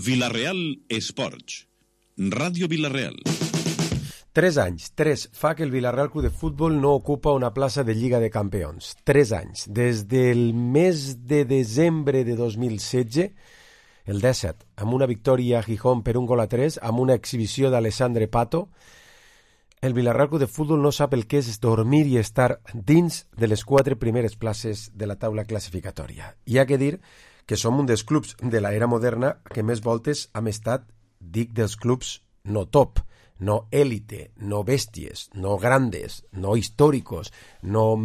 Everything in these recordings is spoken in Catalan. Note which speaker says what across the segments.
Speaker 1: Vila-real Esports. Ràdio Vila-real.
Speaker 2: 3 anys, 3, fa que el Vila-real Club de Futbol no ocupa una plaça de Lliga de Campions. 3 anys. Des del mes de desembre de 2016, el 17, amb una victòria a Gijón per 1-3, amb una exhibició d'Alessandre Pato, el Vila-real Club de Futbol no sap el que és dormir i estar dins de les 4 primeres places de la taula classificatòria. Hi ha que dir que som un dels clubs de l'era moderna que més voltes hem estat, dic dels clubs no top, no élite, no bèsties, no grandes, no históricos, no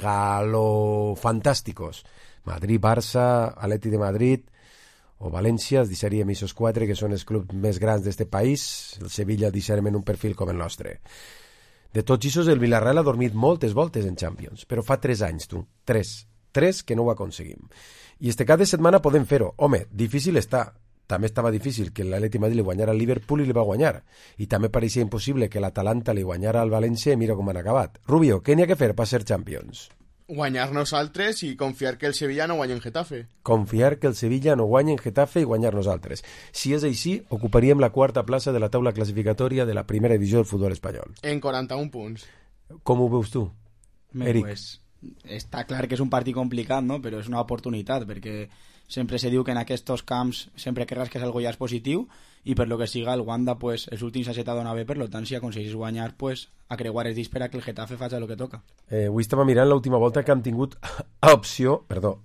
Speaker 2: megalofantásticos. Madrid, Barça, Atleti de Madrid o València, els deixaríem aquests 4 que són els clubs més grans d'aquest país. El Sevilla el deixarem en un perfil com el nostre. De tots aquests, el Vila-real ha dormit moltes voltes en Champions, però fa 3 anys, tu. 3 que no ho aconseguim. I este cap de setmana podem fer-ho. Home, difícil està. També estava difícil que l'Atleti Madrid li guanyara al Liverpool i li va guanyar. I també pareixia impossible que l'Atalanta li guanyara al València i mira com han acabat. Rubio, què n'hi ha que fer per ser Champions?
Speaker 3: Guanyar nosaltres i confiar que el Sevilla no guanya en Getafe.
Speaker 2: Confiar que el Sevilla no guanya en Getafe i guanyar nosaltres. Si és així, ocuparíem la 4a plaça de la taula classificatòria de la primera divisió del futbol espanyol.
Speaker 3: En 41 punts.
Speaker 2: Com ho veus tu, Eric?
Speaker 4: Pues, està clar que és un partit complicat, no? Però és una oportunitat, perquè sempre se diu que en aquests camps sempre que rasques algo ja és positiu, i per lo que siga el Wanda, pues, els últims s'ha donat bé, per lo tant, si aconseguís guanyar, pues, a creuar els dits per a que el Getafe faci el que toca.
Speaker 2: Avui estava mirant l'última volta que hem tingut opció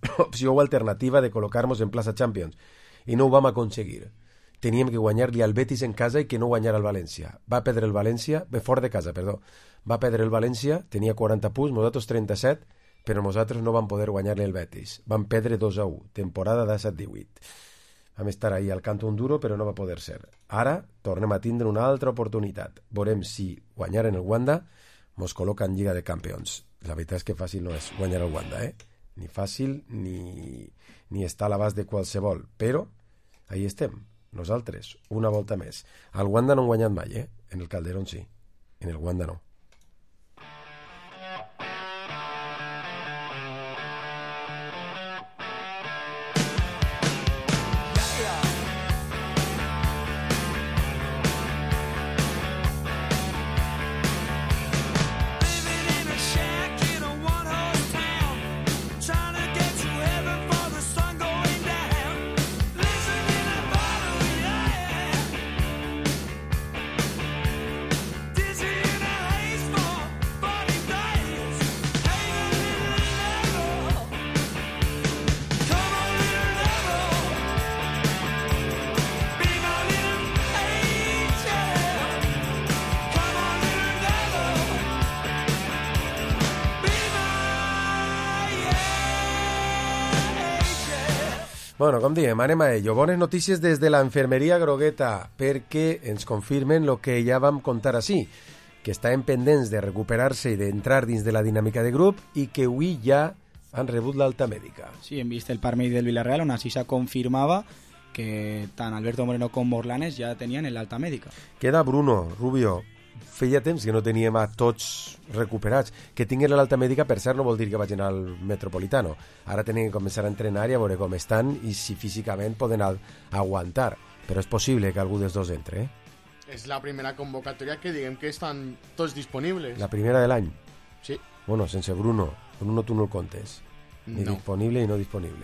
Speaker 2: o alternativa de col·locar-nos en plaça Champions, i no ho vam aconseguir. Teníem que guanyar-li al Betis en casa i que no guanyar al València. Va perdre el València, fora de casa, perdó. Va perdre el València, tenia 40 punts, nosaltres 37, però nosaltres no vam poder guanyar-li el Betis. Vam perdre 2-1, temporada 17-18. Vam estar ahí al canto un duro, però no va poder ser. Ara tornem a tindre una altra oportunitat. Veurem si guanyar en el Wanda mos col·loca en Lliga de Campions. La veritat és que fàcil no és guanyar el Wanda, Ni fàcil, ni està a l'abast de qualsevol. Però ahí estem, nosaltres, una volta més. Al Wanda no han guanyat mai, En el Calderón sí. En el Wanda no. Bueno, com diem, anem a ello. Bones notícies des de la Enfermeria Grogueta, perquè ens confirmen el que ja vam contar així, que estaven pendents de recuperar-se i d'entrar dins de la dinàmica de grup i que avui ja han rebut l'alta mèdica.
Speaker 4: Sí, hem vist el part mèdic del Villarreal, on així se confirmava que tant Alberto Moreno com Morlanes ja tenien l'alta mèdica.
Speaker 2: Queda Bruno, Rubio. Feia temps que no teníem a tots recuperats. Que tinguin l'alta mèdica, per cert, no vol dir que vagin al Metropolitano. Ara tenen que començar a entrenar i a veure com estan i si físicament poden aguantar. Però és possible que algú dels dos entre,
Speaker 3: És la primera convocatòria que diguem que estan tots disponibles.
Speaker 2: La primera de l'any?
Speaker 3: Sí.
Speaker 2: Bueno, sense Bruno. Bruno tu no el comptes. Ni
Speaker 3: no.
Speaker 2: Disponible i no disponible.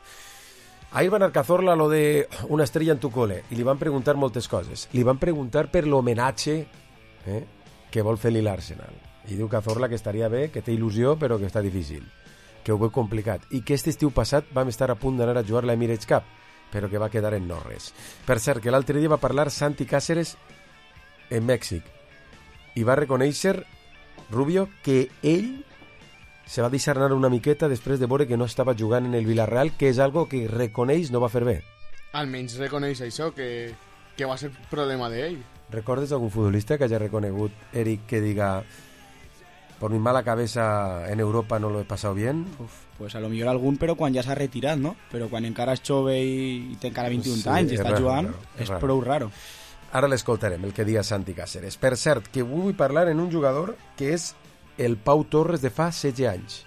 Speaker 2: A Ivan Cazorla lo de una estrella en tu cole i li van preguntar moltes coses. Li van preguntar per l'homenatge que vol fer-li l'Arsenal. I diu Cazorla que estaria bé, que té il·lusió, però que està difícil, que ho veu complicat, i que aquest estiu passat vam estar a punt d'anar a jugar la Emirates Cup, però que va quedar en no res. Per cert, que l'altre dia va parlar Santi Cáceres en Mèxic, i va reconèixer, Rubio, que ell se va deixar anar una miqueta després de veure que no estava jugant en el Villarreal, que és algo que reconeix no va fer bé.
Speaker 3: Almenys reconeix això, que va ser problema d'ell.
Speaker 2: ¿Recordes algún futbolista que haya reconegut, Eric, que diga por mi mala cabeza en Europa no lo he pasado bien?
Speaker 4: Pues a lo millor algun, però quan ja s'ha retirat, no? Però quan encara és jove i té encara 21 anys i està jugant, és prou raro.
Speaker 2: Ara l'escoltarem, el que dia Santi Cáceres. Per cert, que vull parlar en un jugador que és el Pau Torres de fa 16 anys.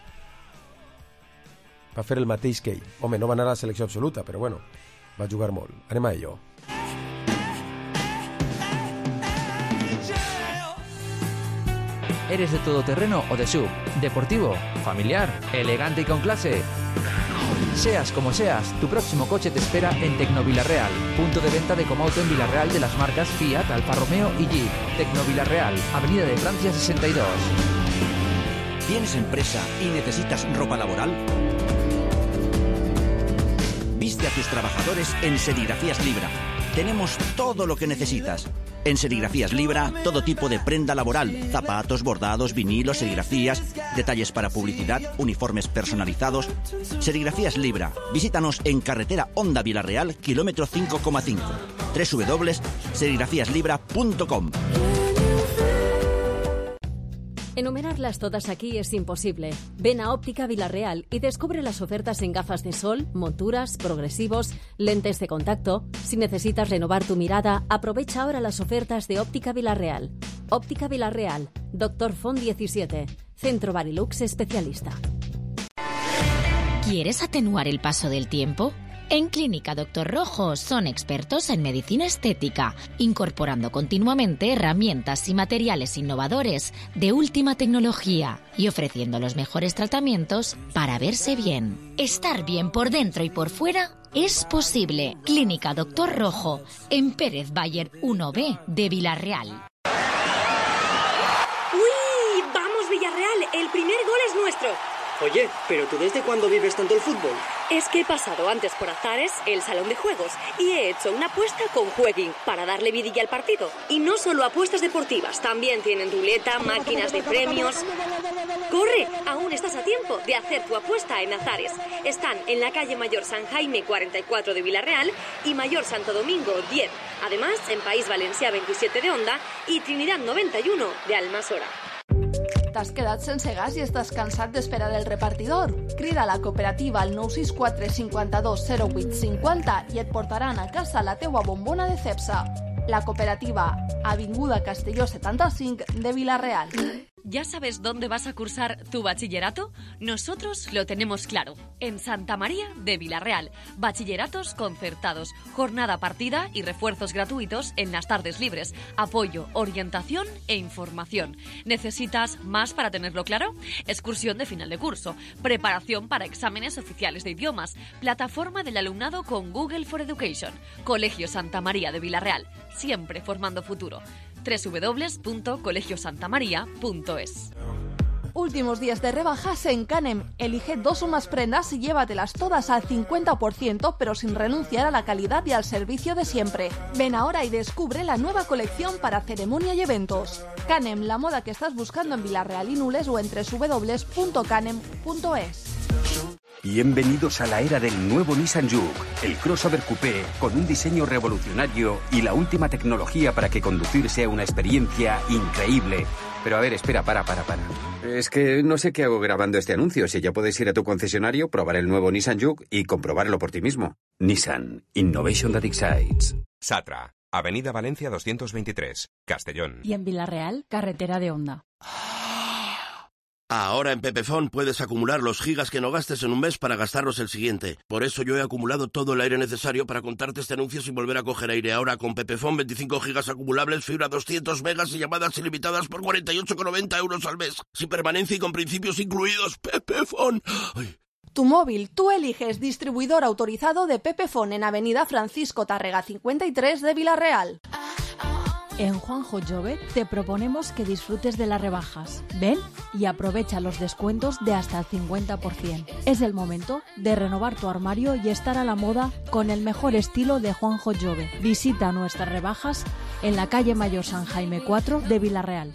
Speaker 2: Va fer el mateix que ell. Home, no va anar a la selecció absoluta, però bueno, va jugar molt. Anem a ello.
Speaker 5: ¿Eres de todoterreno o de SUV? ¿Deportivo? ¿Familiar? ¿Elegante y con clase? Seas como seas, tu próximo coche te espera en Tecnovilarreal, punto de venta de Comauto en Villarreal de las marcas Fiat, Alfa Romeo y Jeep. Tecnovilarreal, Avenida de Francia 62.
Speaker 6: ¿Tienes empresa y necesitas ropa laboral? Viste a tus trabajadores en Serigrafías Libra. Tenemos todo lo que necesitas. En Serigrafías Libra, todo tipo de prenda laboral, zapatos, bordados, vinilos, serigrafías, detalles para publicidad, uniformes personalizados. Serigrafías Libra. Visítanos en carretera Honda Villarreal, kilómetro 5,5. www.serigrafíaslibra.com.
Speaker 7: Enumerarlas todas aquí es imposible. Ven a Óptica Villarreal y descubre las ofertas en gafas de sol, monturas, progresivos, lentes de contacto. Si necesitas renovar tu mirada, aprovecha ahora las ofertas de Óptica Villarreal. Óptica Villarreal, Dr. Font 17, Centro Barilux Especialista.
Speaker 8: ¿Quieres atenuar el paso del tiempo? En Clínica Dr. Rojo son expertos en medicina estética, incorporando continuamente herramientas y materiales innovadores de última tecnología y ofreciendo los mejores tratamientos para verse bien. Estar bien por dentro y por fuera es posible. Clínica Dr. Rojo, en Pérez Bayer 1B de Villarreal.
Speaker 9: ¡Uy! ¡Vamos, Villarreal! El primer gol es nuestro.
Speaker 10: Oye, ¿pero tú desde cuándo vives tanto el fútbol?
Speaker 9: Es que he pasado antes por Azares, el salón de juegos, y he hecho una apuesta con Jueguin para darle vidilla al partido. Y no solo apuestas deportivas, también tienen ruleta, máquinas de premios. ¡Corre! Aún estás a tiempo de hacer tu apuesta en Azares. Están en la calle Mayor San Jaime 44 de Villarreal y Mayor Santo Domingo 10. Además, en País Valencià 27 de Onda y Trinidad 91 de Almassora.
Speaker 11: T'has quedat sense gas i estàs cansat d'esperar el repartidor? Crida a la cooperativa al 964 52 08 50 i et portaran a casa la teua bombona de Cepsa. La cooperativa, Avinguda Castelló 75 de Villarreal.
Speaker 12: ¿Ya sabes dónde vas a cursar tu bachillerato? Nosotros lo tenemos claro. En Santa María de Villarreal. Bachilleratos concertados, jornada partida y refuerzos gratuitos en las tardes libres. Apoyo, orientación e información. ¿Necesitas más para tenerlo claro? Excursión de final de curso. Preparación para exámenes oficiales de idiomas. Plataforma del alumnado con Google for Education. Colegio Santa María de Villarreal. Siempre formando futuro. www.colegiosantamaria.es.
Speaker 11: Últimos días de rebajas en Canem. Elige 2 o más prendas y llévatelas todas al 50%, pero sin renunciar a la calidad y al servicio de siempre. Ven ahora y descubre la nueva colección para ceremonia y eventos. Canem, la moda que estás buscando en Villarreal y Nules o en www.canem.es.
Speaker 13: Bienvenidos a la era del nuevo Nissan Juke, el crossover coupé con un diseño revolucionario y la última tecnología para que conducir sea una experiencia increíble. Pero a ver, espera, para. Es que no sé qué hago grabando este anuncio. Si ya puedes ir a tu concesionario, probar el nuevo Nissan Juke y comprobarlo por ti mismo. Nissan, Innovation that excites.
Speaker 14: Satra, Avenida Valencia 223, Castellón.
Speaker 15: Y en Villarreal, carretera de Onda.
Speaker 16: Ahora en Pepefon puedes acumular los gigas que no gastes en un mes para gastarlos el siguiente. Por eso yo he acumulado todo el aire necesario para contarte este anuncio sin volver a coger aire. Ahora con Pepefon 25 gigas acumulables, fibra 200 megas y llamadas ilimitadas por 48,90 € al mes. Sin permanencia y con principios incluidos. Pepefon. Ay.
Speaker 11: Tu móvil, tú eliges distribuidor autorizado de Pepefon en Avenida Francisco Tárrega 53 de Villarreal.
Speaker 15: En Juanjo Jove te proponemos que disfrutes de las rebajas. Ven y aprovecha los descuentos de hasta el 50%. Es el momento de renovar tu armario y estar a la moda con el mejor estilo de Juanjo Jove. Visita nuestras rebajas en la calle Mayor San Jaime 4 de Villarreal.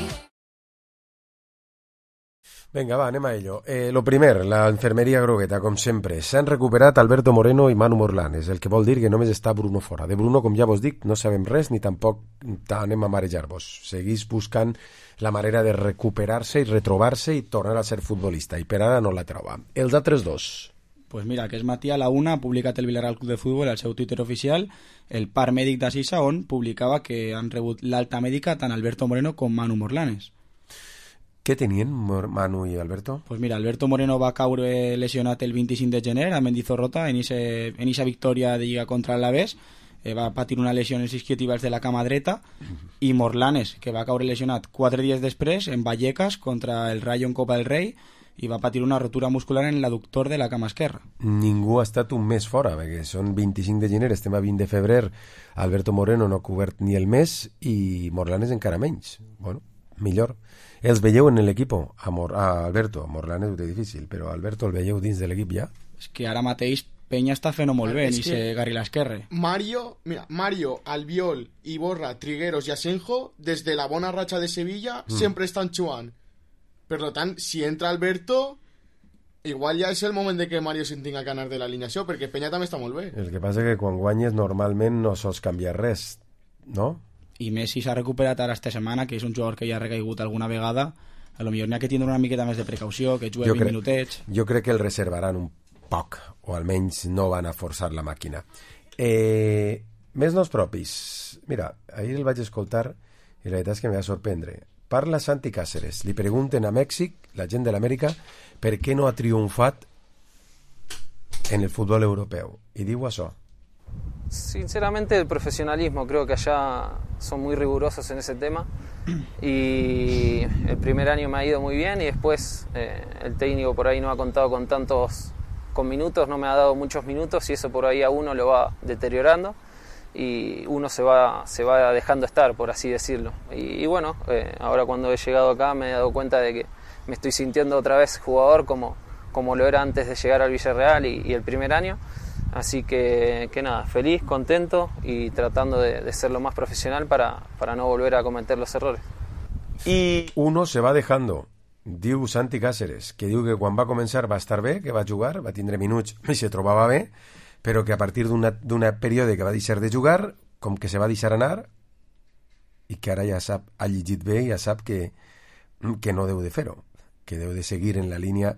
Speaker 2: Vinga, va, anem a ello. Lo primer, la infermeria grogueta, com sempre. S'han recuperat Alberto Moreno i Manu Morlanes, el que vol dir que només està Bruno fora. De Bruno, com ja vos dic, no sabem res ni tampoc anem a marejar-vos. Seguís buscant la manera de recuperar-se i retrobar-se i tornar a ser futbolista, i per ara no la troba. Els altres dos.
Speaker 4: Pues mira, aquest matí a la 1 ha publicat el Villarreal Club de Futbol al seu Twitter oficial el part mèdic d'Assisa, on publicava que han rebut l'alta mèdica tant Alberto Moreno com Manu Morlanes.
Speaker 2: Què tenien Manu i Alberto?
Speaker 4: Pues mira, Alberto Moreno va caure lesionat el 25 de gener a Mendizorrota en esa victòria de Lliga contra l'Alavés. va patir una lesió en els isquiotibials de la cama dreta, i Morlanes, que va caure lesionat 4 dies després en Vallecas contra el Rayo en Copa del Rei, i va patir una rotura muscular en l'adductor de la cama esquerra.
Speaker 2: Ningú ha estat un mes fora, perquè són 25 de gener, estem a 20 de febrer, Alberto Moreno no ha cobert ni el mes i Morlanes encara menys. Bueno, millor. Els veieu en l'equip, a Alberto. Morlanes ho té difícil, però Alberto el veieu dins de l'equip ja?
Speaker 4: És que ara mateix Peña està fent-ho molt bé, ni se garri l'esquerre.
Speaker 3: Mario, Albiol, Iborra, Trigueros i Asenjo, des de la bona ratxa de Sevilla, sempre estan jugant. Per tant, si entra Alberto, igual ja és el moment de que Mario se'n tinga que anar de l'alineació, perquè Peña també està molt bé.
Speaker 2: El que passa que quan guanyes normalment no sols canviar res, no?
Speaker 4: I Messi s'ha recuperat ara esta setmana, que és un jugador que ja ha recaigut alguna vegada, a lo millor n'hi ha que tindre una miqueta més de precaució, que jugui 20 minutets.
Speaker 2: Jo crec que el reservaran un poc, o almenys no van a forçar la màquina. Més noms propis. Mira, ahir el vaig escoltar i la veritat és que em va sorprendre. Parla Santi Cáceres. Li pregunten a Mèxic, la gent de l'Amèrica, per què no ha triomfat en el fútbol europeo. Y digo eso.
Speaker 17: Sinceramente el profesionalismo, creo que allá son muy rigurosos en ese tema y el primer año me ha ido muy bien y después el técnico por ahí no ha contado con minutos, no me ha dado muchos minutos y eso por ahí a uno lo va deteriorando y uno se va dejando estar, por así decirlo. Y bueno, ahora cuando he llegado acá me he dado cuenta de que me estoy sintiendo otra vez jugador como lo era antes de llegar al Villarreal y el primer año. Así que nada, feliz, contento y tratando de ser lo más profesional para no volver a cometer los errores.
Speaker 2: Y uno se va dejando. Diu Santi Cáceres, que diu que quan va començar va estar bé, que va jugar, va tindre minuts i se trobava bé, però que a partir d'un període que va deixar de jugar, com que se va deixar anar, i que ara ja sap, ha llegit bé i ja sap que no deu de fer-ho, que deu de seguir en la línia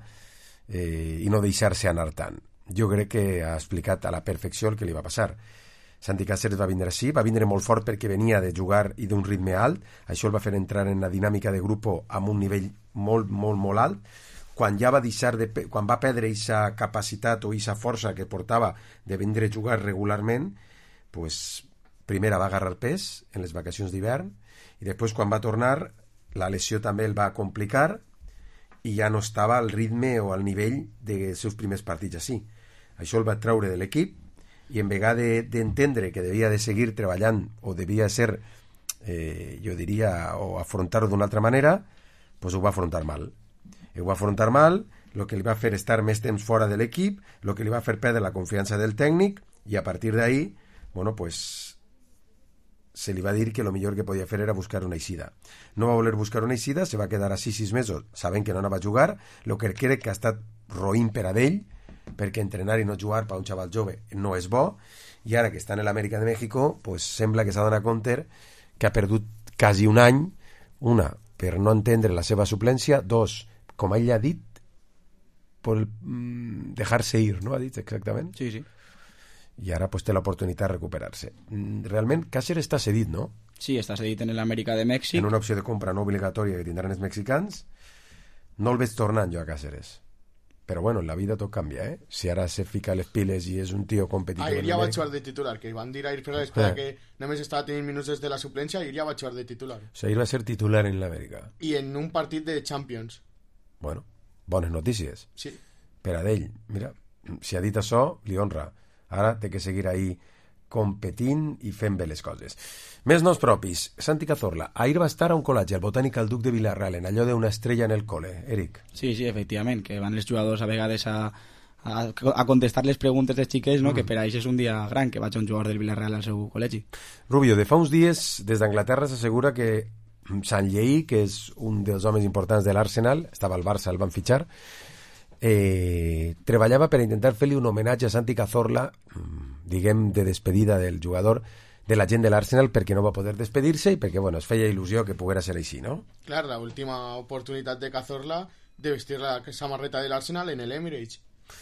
Speaker 2: i no deixar-se anar tant. Jo crec que ha explicat a la perfecció el que li va passar. Santi Cáceres va vindre així, va vindre molt fort perquè venia de jugar i d'un ritme alt, això el va fer entrar en la dinàmica de grup amb un nivell molt, molt, molt alt. Quan ja va deixar quan va perdre aquesta capacitat o aquesta força que portava de vindre a jugar regularment, pues, primera va agarrar pes en les vacacions d'hivern i després quan va tornar la lesió també el va complicar i ja no estava al ritme o al nivell dels seus primers partits així. Això el va treure de l'equip i en vegada d'entendre que devia de seguir treballant o devia ser, jo diria, o afrontar-ho d'una altra manera, pues ho va afrontar mal. Ho va afrontar mal, el que li va fer estar més temps fora de l'equip, el que li va fer perdre la confiança del tècnic i a partir d'ahí, bueno, pues se li va dir que el millor que podia fer era buscar una eixida. No va voler buscar una eixida, se va quedar així 6 mesos sabent que no anava a jugar, el que crec que ha estat roïn per a ell, perquè entrenar i no jugar per un xaval jove no és bo, i ara que està en l'Amèrica de México, pues sembla que s'ha donat compte que ha perdut quasi un any, una, per no entendre la seva suplència, dos, com ell ha dit, per dejar-se ir, no? Ha dit exactament?
Speaker 4: Sí, sí.
Speaker 2: I ara pues, té l'oportunitat de recuperar-se. Realment, Cáceres està cedit, no?
Speaker 4: Sí, està cedit en l'Amèrica de Mèxic.
Speaker 2: En una opció de compra no obligatòria que tindran els mexicans. No el veig tornant jo a Cáceres. Però bueno, en la vida tot canvia, eh? Si ara se fica les piles i és un tio competitiu...
Speaker 3: Ahir ja va jugar de titular, que van dir ahir per l'espera que només estava tenint minuts des de la suplència, ahir ja va jugar de titular.
Speaker 2: O sigui, ahir va ser titular en l'Amèrica.
Speaker 3: I en un partit de Champions.
Speaker 2: Bueno, bones notícies.
Speaker 3: Sí.
Speaker 2: Per a d'ell, mira, si ha dit això, li honra. Ara té que seguir ahí competint i fent bé les coses. Més noms propis. Santi Cazorla. Ahir va estar a un col·legi, al Botànic Duc de Villarreal, en allò d'una estrella en el col·le. Eric.
Speaker 4: Sí, efectivament, que van els jugadors a vegades a contestar les preguntes dels xiquets, no? Que per a ells és un dia gran que vaig a un jugador del Villarreal al seu col·legi.
Speaker 2: Rubio, de fa uns dies, des d'Anglaterra s'assegura que Sanlleí, que és un dels homes importants de l'Arsenal, estava al Barça, el van fitxar, treballava per intentar fer-li un homenatge a Santi Cazorla, diguem, de despedida del jugador, de la gent de l'Arsenal, perquè no va poder despedir-se i perquè, bueno, es feia il·lusió que poguera ser així, no?
Speaker 3: Clar, la última oportunitat de Cazorla de vestir la samarreta de l'Arsenal en l'Emirates.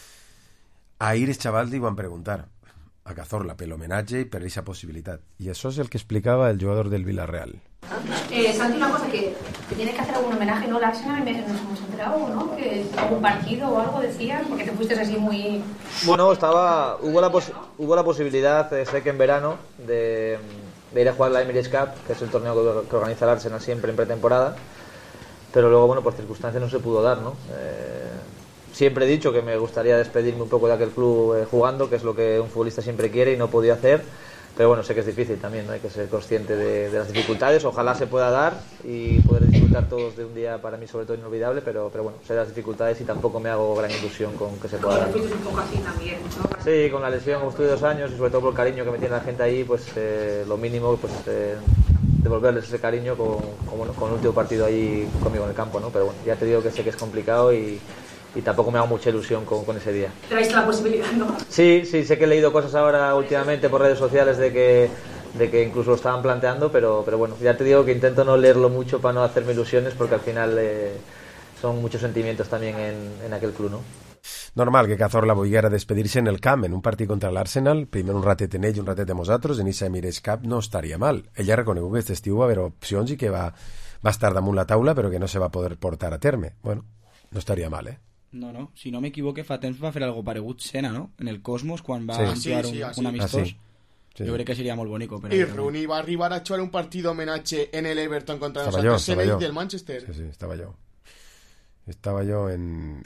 Speaker 2: Ahir els xavals li van preguntar a Cazorla per l'homenatge i per aquesta possibilitat. I això és el que explicava el jugador del Villarreal.
Speaker 18: Santi, una cosa que tiene que hacer algún homenaje, ¿no? La Arsenal, nos hemos enterado, ¿no? Que algún partido o algo decían, porque te fuiste así muy...
Speaker 19: Bueno, hubo la posibilidad, sé que en verano, de ir a jugar la Emirates Cup, que es el torneo que organiza el Arsenal siempre en pretemporada, pero luego, bueno, por circunstancias no se pudo dar, ¿no? Siempre he dicho que me gustaría despedirme un poco de aquel club jugando, que es lo que un futbolista siempre quiere y no he podido hacer. Pero bueno, sé que es difícil también, ¿no? Hay que ser consciente de las dificultades. Ojalá se pueda dar y poder disfrutar todos de un día para mí sobre todo inolvidable, pero bueno, sé las dificultades y tampoco me hago gran ilusión con que se pueda dar.
Speaker 18: Un poco así también, ¿no?
Speaker 19: Sí, con la lesión, como estuve 2 años y sobre todo por el cariño que me tiene la gente ahí, pues lo mínimo, pues devolverles ese cariño con el último partido ahí conmigo en el campo, ¿no? Pero bueno, ya te digo que sé que es complicado y tampoco me hago mucha ilusión con ese día.
Speaker 18: Te dais la posibilidad, ¿no?
Speaker 19: Sí, sé que he leído cosas ahora últimamente por redes sociales de que incluso lo estaban planteando, pero bueno, ya te digo que intento no leerlo mucho para no hacerme ilusiones, porque al final son muchos sentimientos también en aquel club, ¿no?
Speaker 2: Normal que Cazorla volguera a despedir-se en el camp en un partit contra l'Arsenal, primer un ratet en ell i un ratet amb nosaltres, en aquesta Emirates Cup no estaria mal. Ella ha reconegut que aquest estiu va haver opcions i que va estar damunt la taula, però que no se va poder portar a terme. Bueno, no estaria mal, ¿eh?
Speaker 4: No, si no m'equivoque, fa temps va fer algo paregut Sena, no? En el Cosmos, quan va jugar un amistós. Sí. Yo creo que sería muy bonito. Pero
Speaker 3: y Rooney va a arribar a echar un partido homenaje en el Everton contra el Sena y del Manchester.
Speaker 2: Sí, estaba yo. Estava jo en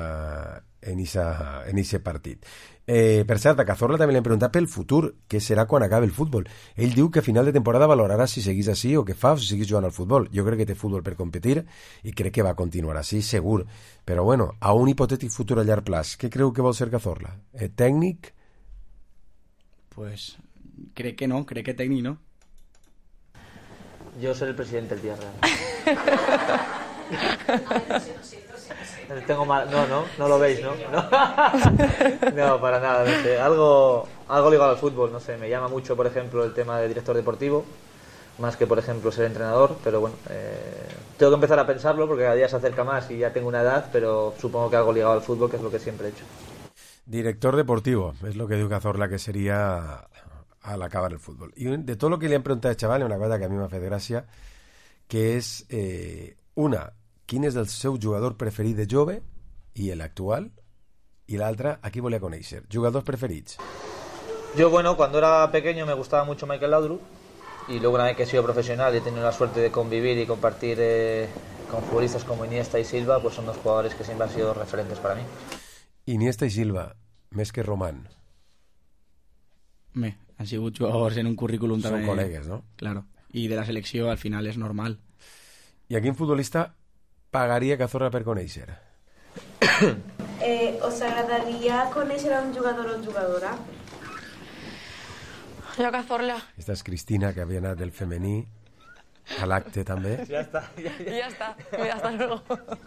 Speaker 2: ese partit. Per cert, a Cazorla també li hem preguntat pel futur, què serà quan acabi el futbol. Ell diu que a final de temporada valorarà si seguís així o què fa o si seguís jugant al futbol. Jo crec que té futbol per competir i crec que va continuar així, segur. Però bueno, a un hipotètic futur a llarg plaç, què creu que vol ser Cazorla? Tècnic?
Speaker 4: Pues crec que no, crec que tècnic no.
Speaker 19: Yo ser el presidente del Tierra. Tengo mal... No lo veis, ¿no? No, para nada, no sé. Algo ligado al fútbol, no sé. Me llama mucho, por ejemplo, el tema de director deportivo, más que, por ejemplo, ser entrenador, pero bueno, tengo que empezar a pensarlo porque cada día se acerca más y ya tengo una edad, pero supongo que algo ligado al fútbol, que es lo que siempre he hecho.
Speaker 2: Director deportivo, es lo que diu Cazorla que sería al acabar el fútbol. Y de todo lo que le han preguntado al chaval, una cosa que a mí m'ha fet gràcia, que és una, quin és el seu jugador preferit de jove i l'actual, y la otra, a qui volia conèixer. Jugadors preferits.
Speaker 19: Yo, bueno, cuando era pequeño me gustaba mucho Michael Laudrup, y luego una vez que he sido profesional y he tenido la suerte de convivir y compartir con futbolistas como Iniesta y Silva, pues son dos jugadores que siempre han sido referentes para mí.
Speaker 2: Iniesta i Silva, més que Román.
Speaker 4: Han sigut jugadors en un currículum també.
Speaker 2: Són col·legues, no?
Speaker 4: Claro. I de la selecció al final és normal.
Speaker 2: I a quin futbolista pagaria Cazorla per conèixer?
Speaker 20: ¿Os agradaría conèixer a un jugador o jugadora?
Speaker 21: Jo Cazorla.
Speaker 2: Esta és Cristina, que havia anat del femení a l'acte també.
Speaker 21: Ya está. Hasta luego.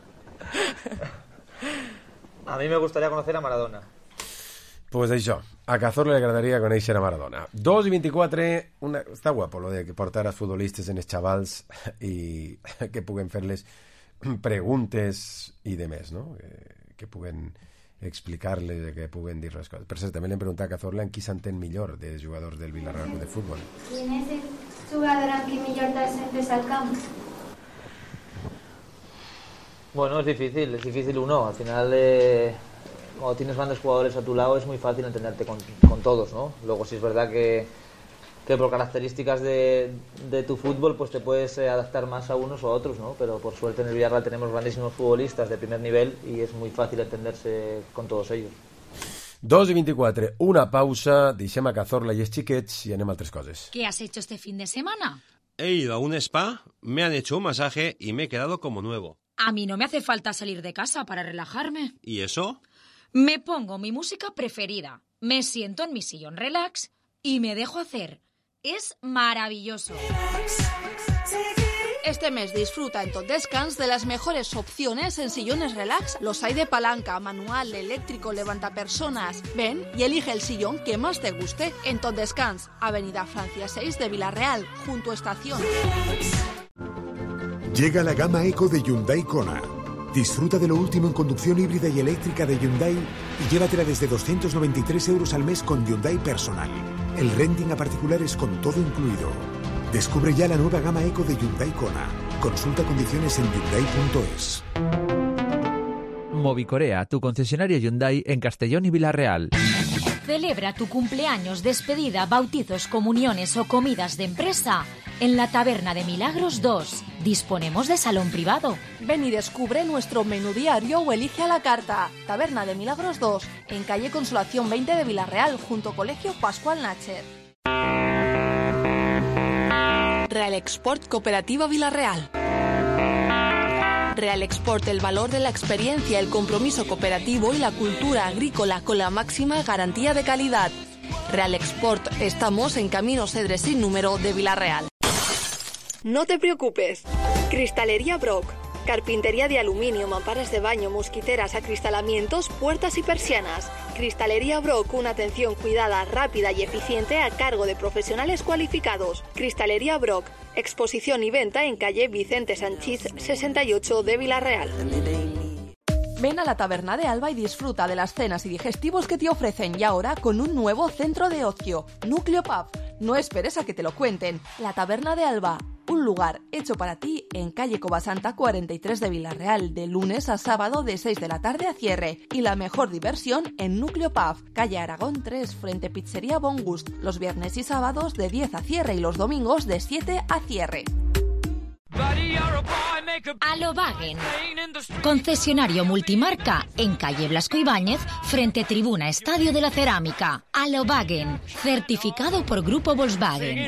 Speaker 19: A mí me gustaría conocer a Maradona.
Speaker 2: Pues això, a Cazorla li agradaria conèixer a Maradona. 2:24, està guapo lo de que portar als futbolistes en els xavals i que puguen fer-les preguntes i demés, no? Que puguen explicar-les, que puguen dir les coses. Per cert, també li hem preguntat a Cazorla en qui s'entén millor de jugadors del Villarreal de futbol.
Speaker 20: Quin és el jugador amb qui millor te sentes al camp?
Speaker 19: Bueno, es difícil uno. Al final, cuando tienes grandes jugadores a tu lado es muy fácil entenderte con todos, ¿no? Luego sí es verdad que por características de tu fútbol pues te puedes adaptar más a unos o a otros, ¿no? Pero por suerte en el Villarreal tenemos grandísimos futbolistas de primer nivel y es muy fácil entenderse con todos ellos.
Speaker 2: 2:24, una pausa, deixem a Cazorla i els xiquets i anem a altres coses.
Speaker 8: ¿Qué has hecho este fin de semana?
Speaker 22: He ido a un spa, me han hecho un masaje y me he quedado como nuevo.
Speaker 8: A mí no me hace falta salir de casa para relajarme.
Speaker 22: ¿Y eso?
Speaker 8: Me pongo mi música preferida, me siento en mi sillón relax y me dejo hacer. Es maravilloso.
Speaker 11: Este mes disfruta en Tot Descans de las mejores opciones en sillones relax. Los hay de palanca, manual, eléctrico, levantapersonas. Ven y elige el sillón que más te guste en Tot Descans, Avenida Francia 6 de Villarreal, junto a Estación.
Speaker 23: Llega la gama Eco de Hyundai Kona. Disfruta de lo último en conducción híbrida y eléctrica de Hyundai y llévatela desde 293 € al mes con Hyundai Personal. El renting a particulares con todo incluido. Descubre ya la nueva gama Eco de Hyundai Kona. Consulta condiciones en Hyundai.es.
Speaker 1: Movicorea, tu concesionario Hyundai en Castellón y Villarreal.
Speaker 8: Celebra tu cumpleaños, despedida, bautizos, comuniones o comidas de empresa en la Taberna de Milagros 2. Disponemos de salón privado.
Speaker 11: Ven y descubre nuestro menú diario o elige a la carta. Taberna de Milagros 2, en calle Consolación 20 de Villarreal, junto Colegio Pascual Nacher. Real Export Cooperativa Villarreal. Real Export, el valor de la experiencia, el compromiso cooperativo y la cultura agrícola con la máxima garantía de calidad. Real Export, estamos en Camino Cedres sin número de Villarreal.
Speaker 9: No te preocupes. Cristalería Brock. Carpintería de aluminio, mamparas de baño, mosquiteras, acristalamientos, puertas y persianas. Cristalería Brock, una atención cuidada, rápida y eficiente a cargo de profesionales cualificados. Cristalería Brock, exposición y venta en calle Vicente Sanchís 68 de Villarreal.
Speaker 11: Ven a la Taberna de Alba y disfruta de las cenas y digestivos que te ofrecen, y ahora con un nuevo centro de ocio, Núcleo Pub. No esperes a que te lo cuenten. La Taberna de Alba, un lugar hecho para ti en calle Covasanta 43 de Villarreal, de lunes a sábado de 6 de la tarde a cierre. Y la mejor diversión en Núcleo Pub, calle Aragón 3, frente Pizzería Bon Gust, los viernes y sábados de 10 a cierre y los domingos de 7 a cierre.
Speaker 8: Alobagen, concesionario multimarca en calle Blasco Ibáñez, frente Tribuna Estadio de la Cerámica. Alobagen, certificado por Grupo Volkswagen.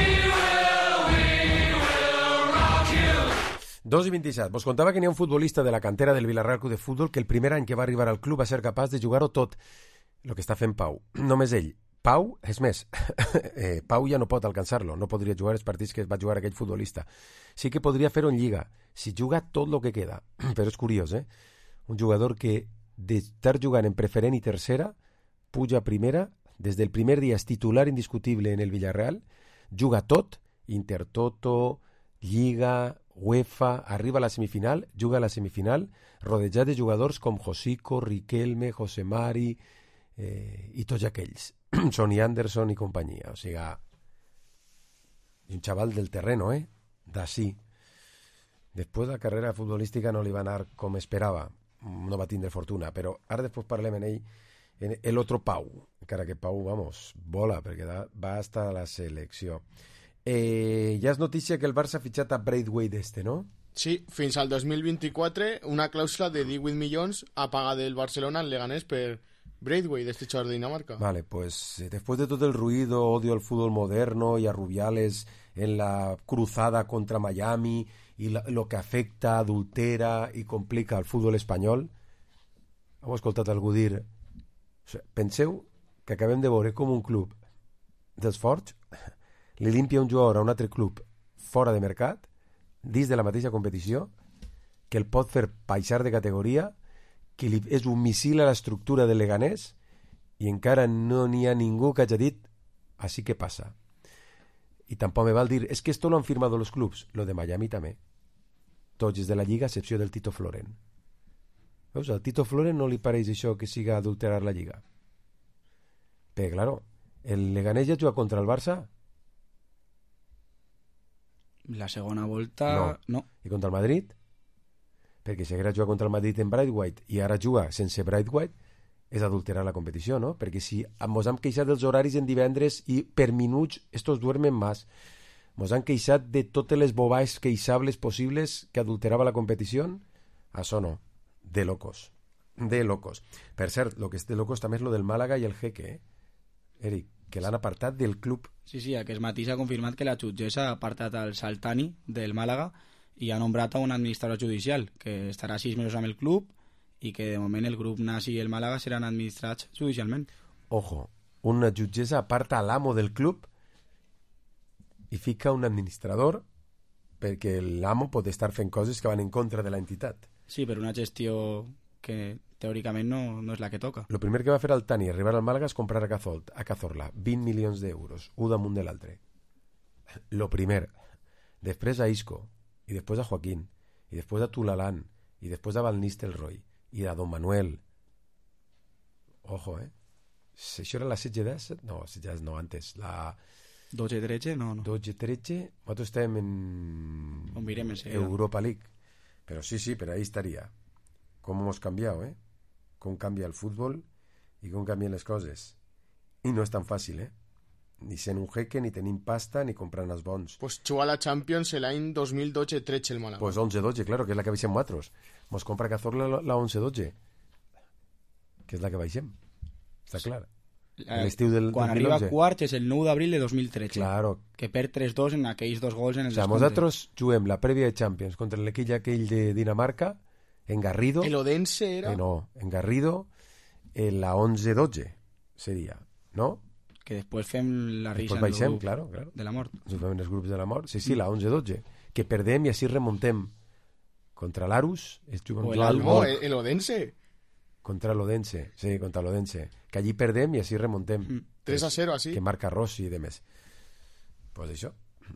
Speaker 2: 2:27. Vos contava que n'hi ha un futbolista de la cantera del Villarreal Club de Futbol que el primer any que va arribar al club va ser capaç de jugar-ho tot, el que està fent Pau. Només ell. Pau, és més, Pau ja no pot alcançar-lo, no podria jugar els partits que va jugar aquell futbolista. Sí que podria fer-ho en Lliga, si juga tot el que queda. Però és curiós, Un jugador que d'estar jugant en preferent i tercera, puja a primera, des del primer dia és titular indiscutible en el Villarreal, juga tot, Intertoto, Lliga, UEFA, arriba a la semifinal, juga a la semifinal, rodejat de jugadors com Josico, Riquelme, José Mari i tots aquells. Sonny Anderson y compañía, o sea, un chaval del terreno, d'ací. Després la carrera futbolística no li va anar com esperava, no va tindre fortuna, però ara després parlem en ell, en el otro Pau, encara que Pau, vamos, vola, perquè va estar a la selecció. Ja és notícia que el Barça ha fitxat a Braithwaite no?
Speaker 3: Sí, fins al 2024 una clàusula de 18 milions a pagar del Barcelona al Leganés per Braithwaite, este jugador de Dinamarca.
Speaker 2: Vale, pues después de todo el ruido, odio al fútbol moderno y a Rubiales en la cruzada contra Miami y lo que afecta, adultera y complica al fútbol espanyol, heu escoltat algú dir, o sigui, penseu que acabem de veure com un club dels forts li limpia un jugador a un altre club fora de mercat, dins de la mateixa competició, que el pot fer baixar de categoria, que és un missil a l'estructura del Leganés i encara no n'hi ha ningú que hagi dit així que passa. I tampoc me val dir, és que esto lo han firmado los clubs. Lo de Miami també. Tots és de la Lliga, a excepció del Tito Floren. Veus, al Tito Floren no li pareix això que siga adulterar la Lliga. Però, claro, el Leganés ja juga contra el Barça?
Speaker 4: La segona volta... No.
Speaker 2: I contra el Madrid? Perquè si haguera jugat contra el Madrid en Braithwaite i ara juga sense Braithwaite, és adulterar la competició, no? Perquè si mos hem queixat dels horaris en divendres i per minuts estos duermen más, mos han queixat de totes les bobades queixables possibles que adulterava la competició, això no, de locos. De locos. Per cert, lo que és de locos també és lo del Màlaga i el Jeque, Eric, que l'han apartat del club.
Speaker 4: Sí, aquest matí s'ha confirmat que la jutgessa ha apartat el Saltani del Màlaga i ha nombrat a un administrador judicial que estarà 6 mesos amb el club i que de moment el grup Nasi i el Màlaga seran administrats judicialment.
Speaker 2: Ojo, una jutgessa aparta l'amo del club i fica un administrador perquè l'amo pot estar fent coses que van en contra de l'entitat.
Speaker 4: Sí, però una gestió que teòricament no és la que toca.
Speaker 2: El primer que va fer el Tani arribar al Màlaga és comprar a Cazorla 20 milions d'euros, un damunt de l'altre. Lo primer. Després a Isco, i després a Joaquín, i després a Tulalán, i després a Van Nistelrooy, i a Don Manuel. Ojo, Si això era la Setgedes? No, Setgedes no, antes.
Speaker 4: 12-13, no.
Speaker 2: 12-13, nosaltres estem en Europa League. Pero sí, pero ahí estaría. ¿Cómo hemos cambiado, cómo cambia el fútbol y cómo cambian les coses. I no és tan fàcil, Ni sent un jeque, ni tenim pasta, ni comprant els bons.
Speaker 3: Pues jugar a la Champions l'any 2012-13 el Málaga.
Speaker 2: Pues 11-12, claro, que és la que baixem nosaltres. Mos compra Cazorla la 11-12, que és la que baixem. Està clar. L'estiu del 2011.
Speaker 4: Quan arriba quarts és el 9 d'abril de 2013.
Speaker 2: Claro.
Speaker 4: Que perd 3-2 en aquells 2 gols en el descompte.
Speaker 2: Nosaltres juguem la prèvia de Champions contra l'equip aquell de Dinamarca, en Garrido.
Speaker 3: El Odense era?
Speaker 2: No, en Garrido, en la 11-12 seria, no?
Speaker 4: Que després fem la risa
Speaker 2: en el grup
Speaker 4: claro. De la mort.
Speaker 2: Ens fem en els grups de la mort. Sí, la 11-12. Que perdem i així remuntem contra l'Arus.
Speaker 3: O el Odense.
Speaker 2: Contra l'Odense. Sí, contra l'Odense. Que allí perdem i així remuntem.
Speaker 3: 3-0, així.
Speaker 2: Que marca Rossi i demés. Pues això.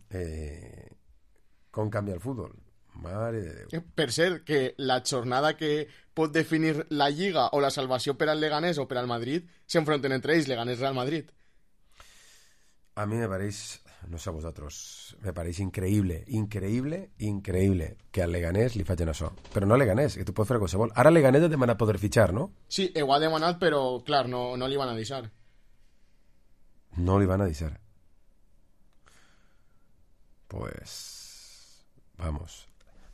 Speaker 2: Com canvia el futbol? Mare de Déu.
Speaker 3: Per cert, que la jornada que pot definir la Lliga o la salvació per al Leganés o per al Madrid s'enfronten entre ells, Leganés-Real Madrid.
Speaker 2: A mí me pareix, no sé a vosaltres, me pareix increïble que al Leganés li facin això. Però no al Leganés, que tu pots fer qualsevol. Ara Leganés ha demanat poder fitxar, no?
Speaker 3: Sí, ho ha demanat, però, clar, no li van a deixar.
Speaker 2: No li van a deixar. Pues... vamos.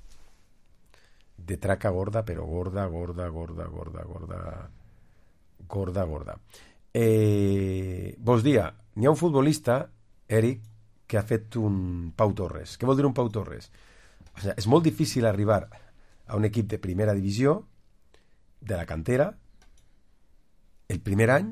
Speaker 2: De traca gorda, però gorda. Vos dia, n'hi ha un futbolista, Eric, que ha fet un Pau Torres. Què vol dir un Pau Torres? O sigui, és molt difícil arribar a un equip de primera divisió, de la cantera, el primer any,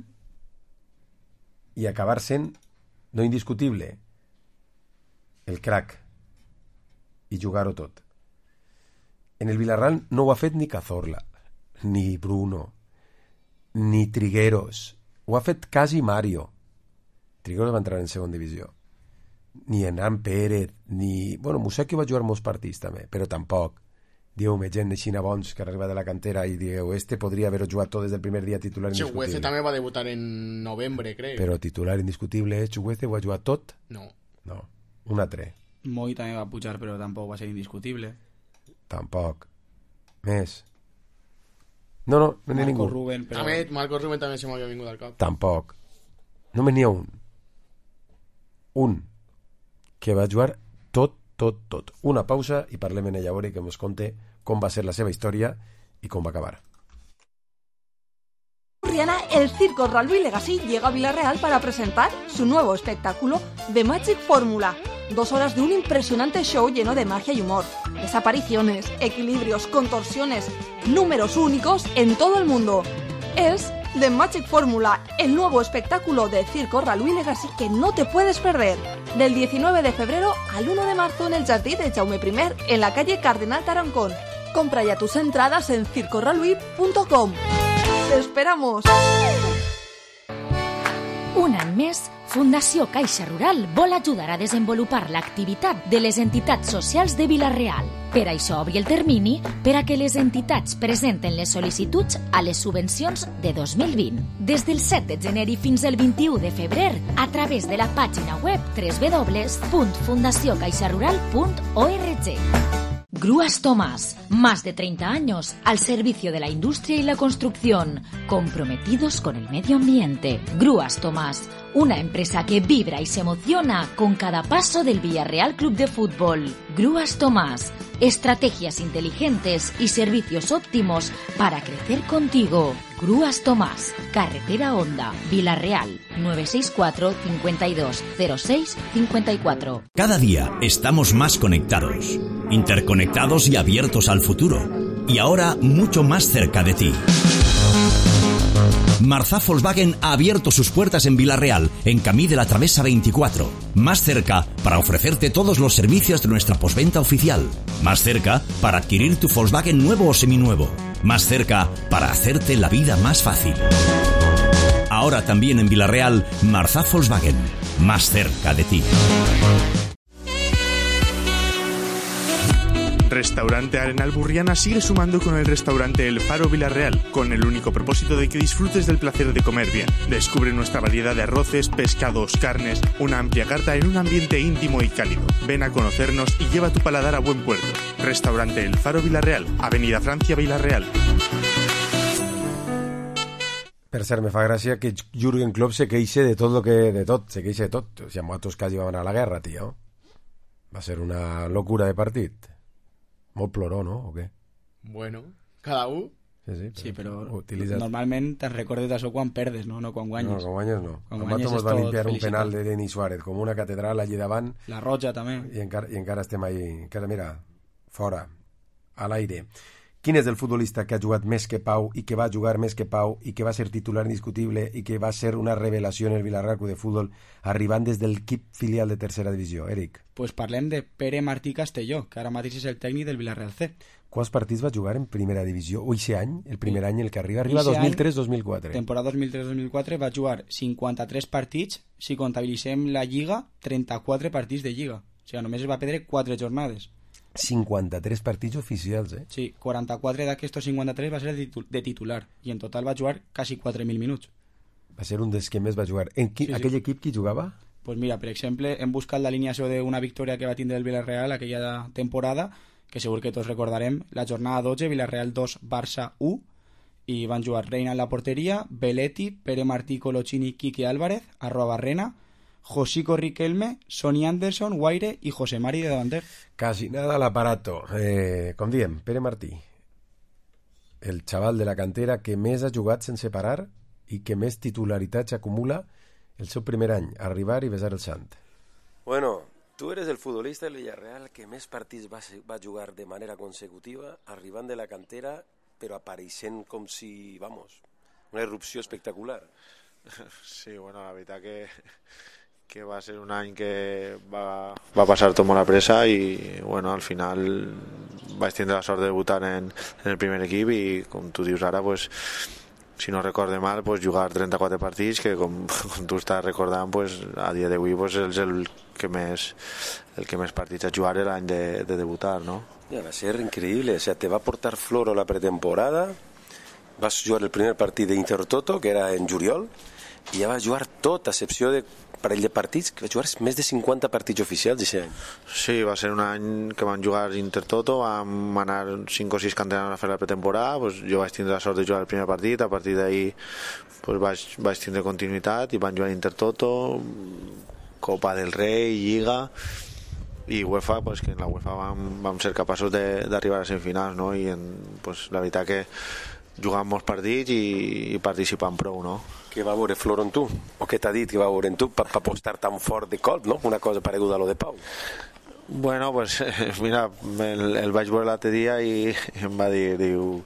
Speaker 2: i acabar sent, no indiscutible, el crack, i jugar-ho tot. En el Villarreal no ho ha fet ni Cazorla, ni Bruno, ni Trigueros. Ho ha fet quasi Mario. Trigueros va entrar en segona divisió. Ni Hernán Pérez, ni... Bueno, Musacchio va jugar molts partits també, però tampoc. Dieu-me, gent de Xina bons que arriba de la cantera i dieu, podria haver jugat tot des del primer dia titular indiscutible.
Speaker 3: Chuguece també va debutar en novembre, crec.
Speaker 2: Però titular indiscutible, Chuguece ho ha jugat tot?
Speaker 3: No.
Speaker 2: Un altre.
Speaker 4: Moi també va pujar, però tampoc va ser indiscutible.
Speaker 2: Tampoc. Més. No n'hi ha ningú.
Speaker 3: Marco Rubén també se m'havia vingut al cap.
Speaker 2: Tampoc. Només n'hi ha un. Un que va jugar tot. Una pausa i parlem en ella i que ens conte com va ser la seva història i com va acabar.
Speaker 11: Rihanna, el Circo Ralby Legacy llega a Villarreal para presentar su nuevo espectáculo The Magic Formula. 2 horas de un impresionante show lleno de magia y humor. Desapariciones, equilibrios, contorsiones, números únicos en todo el mundo. Es The Magic Formula, el nuevo espectáculo de Circo Ralby Legacy que no te puedes perder. Del 19 de febrero al 1 de marzo en el Jardí de Jaume I, en la calle Cardenal Tarancón. Compra ya tus entradas en circorralby.com. ¡Te esperamos!
Speaker 8: Un any més, Fundació Caixa Rural vol ajudar a desenvolupar l'activitat de les entitats socials de Vila-real. Per això obri el termini per a que les entitats presenten les sol·licituds a les subvencions de 2020. Des del 7 de gener i fins al 21 de febrer, a través de la pàgina web www.fundaciocaixarural.org. Grúas Tomás, más de 30 años al servicio de la industria y la construcción, comprometidos con el medio ambiente. Grúas Tomás, una empresa que vibra y se emociona con cada paso del Villarreal Club de Fútbol. Grúas Tomás, estrategias inteligentes y servicios óptimos para crecer contigo. Grúas Tomás, Carretera Honda, Villarreal, 964 52 06 54.
Speaker 5: Cada día estamos más conectados, interconectados y abiertos al futuro. Y ahora mucho más cerca de ti. Marzá Volkswagen ha abierto sus puertas en Villarreal, en Camí de la Travesa 24. Más cerca para ofrecerte todos los servicios de nuestra postventa oficial. Más cerca para adquirir tu Volkswagen nuevo o seminuevo. Más cerca para hacerte la vida más fácil. Ahora también en Villarreal, Marzá Volkswagen. Más cerca de ti.
Speaker 6: Restaurante Arenal Burriana sigue sumando con el restaurante El Faro Villarreal, con el único propósito de que disfrutes del placer de comer bien. Descubre nuestra variedad de arroces, pescados, carnes, una amplia carta en un ambiente íntimo y cálido. Ven a conocernos y lleva tu paladar a buen puerto. Restaurante El Faro Villarreal, Avenida Francia, Villarreal.
Speaker 2: Per cert, me fa gràcia que Jürgen Klopp se queixa de tot. Se queixa de tot. O sigui, nosaltres quasi vam anar a la guerra, tio. Va ser una locura de partit. Molt ploró, no? O què?
Speaker 3: Bueno, cada un.
Speaker 4: Sí, però normalment te'n recordes d'això quan perdes, no quan guanyes.
Speaker 2: No, quan guanyes no. Quan nosaltres ens va limpiar un penal de Denis Suárez, com una catedral allí davant.
Speaker 4: La Roja, també.
Speaker 2: I encara estem ahí. Encara, mira, fora, a l'aire. Quin és el futbolista que ha jugat més que Pau i que va jugar més que Pau i que va ser titular indiscutible i que va ser una revelació en el Villarreal Club de Futbol arribant des del equip filial de tercera divisió? Eric?
Speaker 4: Pues parlem de Pere Martí Castelló, que ara mateix és el tècnic del Villarreal C.
Speaker 2: Quants partits va jugar en primera divisió? O aquest any, el primer any el que arriba 2003-2004.
Speaker 4: Temporada 2003-2004 va jugar 53 partits, si comptabilitzem la Lliga, 34 partits de Lliga. O sigui, només es va perdre 4 jornades.
Speaker 2: 53 partits oficials, eh?
Speaker 4: Sí, 44 d'aquestos 53 va ser de titular i en total va jugar quasi 4.000 minuts.
Speaker 2: Va ser un dels que més va jugar. Aquell equip qui jugava?
Speaker 4: Pues mira, per exemple, hem buscat l'alineació d'una victòria que va tindre el Villarreal aquella temporada, que segur que tots recordarem, la jornada 12, Villarreal 2, Barça 1, i van jugar Reina en la porteria, Belletti, Pere Martí, Colochini, Quique Álvarez, Arruabarrena, Josico Riquelme, Sonny Anderson, Guaire i José Mari de davanter.
Speaker 2: Casi nada al aparato. Com diem, Pere Martí, el xaval de la cantera que més ha jugat sense parar i que més titularitats acumula el seu primer any, arribar i besar el sant.
Speaker 7: Bueno, tú eres el futbolista del Villarreal que més partits va jugar de manera consecutiva, arribant de la cantera, però apareixent com si, vamos, una erupció espectacular.
Speaker 10: Sí, bueno, la veritat que va ser un any que va passar tot molt a pressa i bueno, al final vaig tindre la sort de debutar en el primer equip i com tu dius ara, pues, si no recorde mal, pues, jugar 34 partits que com tu estàs recordant, pues, a dia d'avui pues, és el que més partits ha jugat l'any de debutar, no?
Speaker 7: Ja, va ser increïble, o sea, te va portar Floro la pretemporada, vas jugar el primer partit d'Intertoto, que era en juliol, i ja vas jugar tot, a excepció de parell de partits, que va jugar més de 50 partits oficials aquest any.
Speaker 10: Sí, va ser un any que van jugar Intertoto, vam anar 5 o 6 canterans a fer la pretemporada, pues, jo vaig tindre la sort de jugar el primer partit, a partir d'ahir pues, vaig tindre continuïtat i van jugar Intertoto, Copa del Rei, Lliga i UEFA, pues, que en la UEFA vam ser capaços d'arribar a semifinals, no? I pues, la veritat que jugant molts partits i participant prou, no?
Speaker 7: Què va veure Floro en tu? O què t'ha dit que va veure en tu per apostar tan fort de cop, no? Una cosa pareguda a lo de Pau.
Speaker 10: Bueno, pues mira, el vaig veure l'altre dia i em va dir, diu,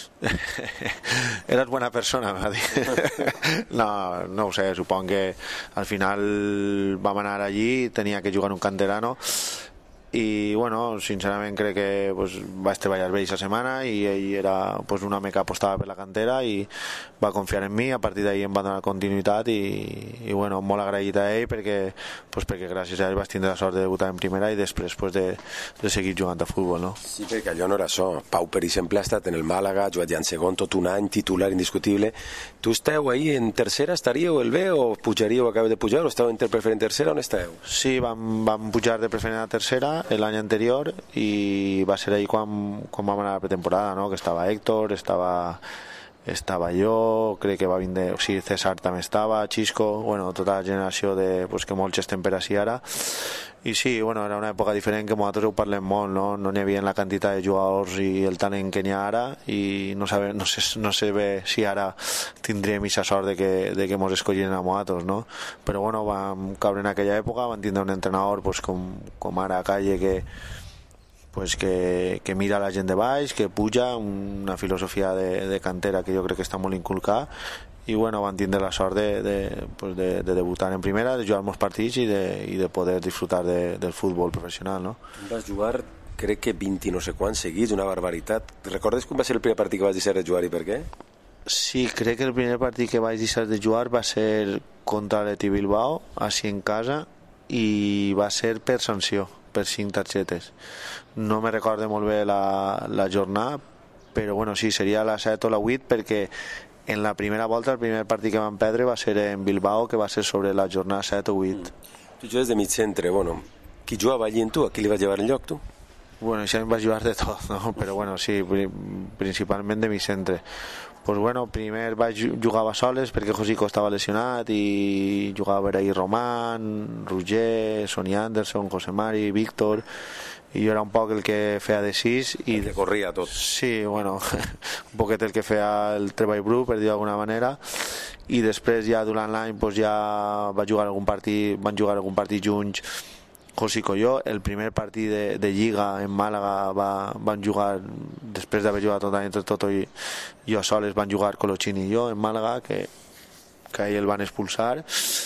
Speaker 10: eres buena persona, em va dir. No ho sé, supon que al final vam anar allí, tenia que jugar un canterano i bueno, sincerament crec que pues, vaig treballar bé aquesta setmana i ell era pues, un home que apostava per la cantera i va confiar en mi, a partir d'ahir em va donar continuïtat i bueno, molt agraït a ell perquè gràcies a ell vaig tindre la sort de debutar en primera i després pues, de seguir jugant a futbol, no?
Speaker 7: Sí, perquè allò no era això. Pau, per exemple, ha estat en el Màlaga, ha jugat ja en segon tot un any, titular indiscutible. Tu esteu ahí en tercera, estaríeu el B o pujaríeu, acabeu de pujar o esteu en preferent tercera, on esteu?
Speaker 10: Sí, vam pujar de preferent a tercera l'any anterior i va ser ahí quan vam anar a la pretemporada, no? Que estava Héctor, estava jo, crec que va vindre, o sigui, César també estava, Xisco, bueno, tota la generació pues, que molts estem per així ara i sí, bueno, era una època diferent que nosaltres ho parlem molt, no n'hi havia la quantitat de jugadors i el talent que n'hi ha ara i no sé bé si ara tindrem aquesta sort de que mos escollin a nosaltres, no? Però bueno, vam caure en aquella època, vam tindre un entrenador pues, com ara Calle que mira la gent de baix, que puja, una filosofia de cantera que jo crec que està molt inculcada i bueno, van tindre la sort de debutar en primera, de jugar molts partits i de poder disfrutar del futbol professional, no?
Speaker 7: Vas jugar, crec que 20 i no sé quants seguits, una barbaritat. Recordes quan va ser el primer partit que vas deixar de jugar i per què?
Speaker 10: Sí, crec que el primer partit que vaig deixar de jugar va ser contra l'Atleti Bilbao, així en casa, i va ser per sanció. 5 targetes. No me recordo molt bé la jornada, però bueno, sí, seria la 7 o la 8, perquè en la primera volta el primer partit que van perdre va ser en Bilbao, que va ser sobre la jornada 7 o 8.
Speaker 7: Tu jugues de mig centre, bueno, qui jugava allí en tu? A qui li vas llevar el lloc, tu?
Speaker 10: Bueno, això em va jugar de tot, no? Però bueno, sí, principalment de mi centre. Pues bueno, primer jugava soles perquè Josico estava lesionat i jugava per ahí Román, Roger, Sonny Anderson, José Mari, Víctor, i jo era un poc el que feia de 6 i
Speaker 7: el que corria tot.
Speaker 10: Sí, bueno, un poquet el que feia el treball bru, per dir d'alguna manera, i després ja durant l'any pues, ja van jugar algun partit junts Josico i jo. El primer partit de Lliga en Màlaga van jugar, després d'haver jugat tot l'any entre Toto i jo soles, van jugar Colochini i jo en Màlaga, que ahir el van expulsar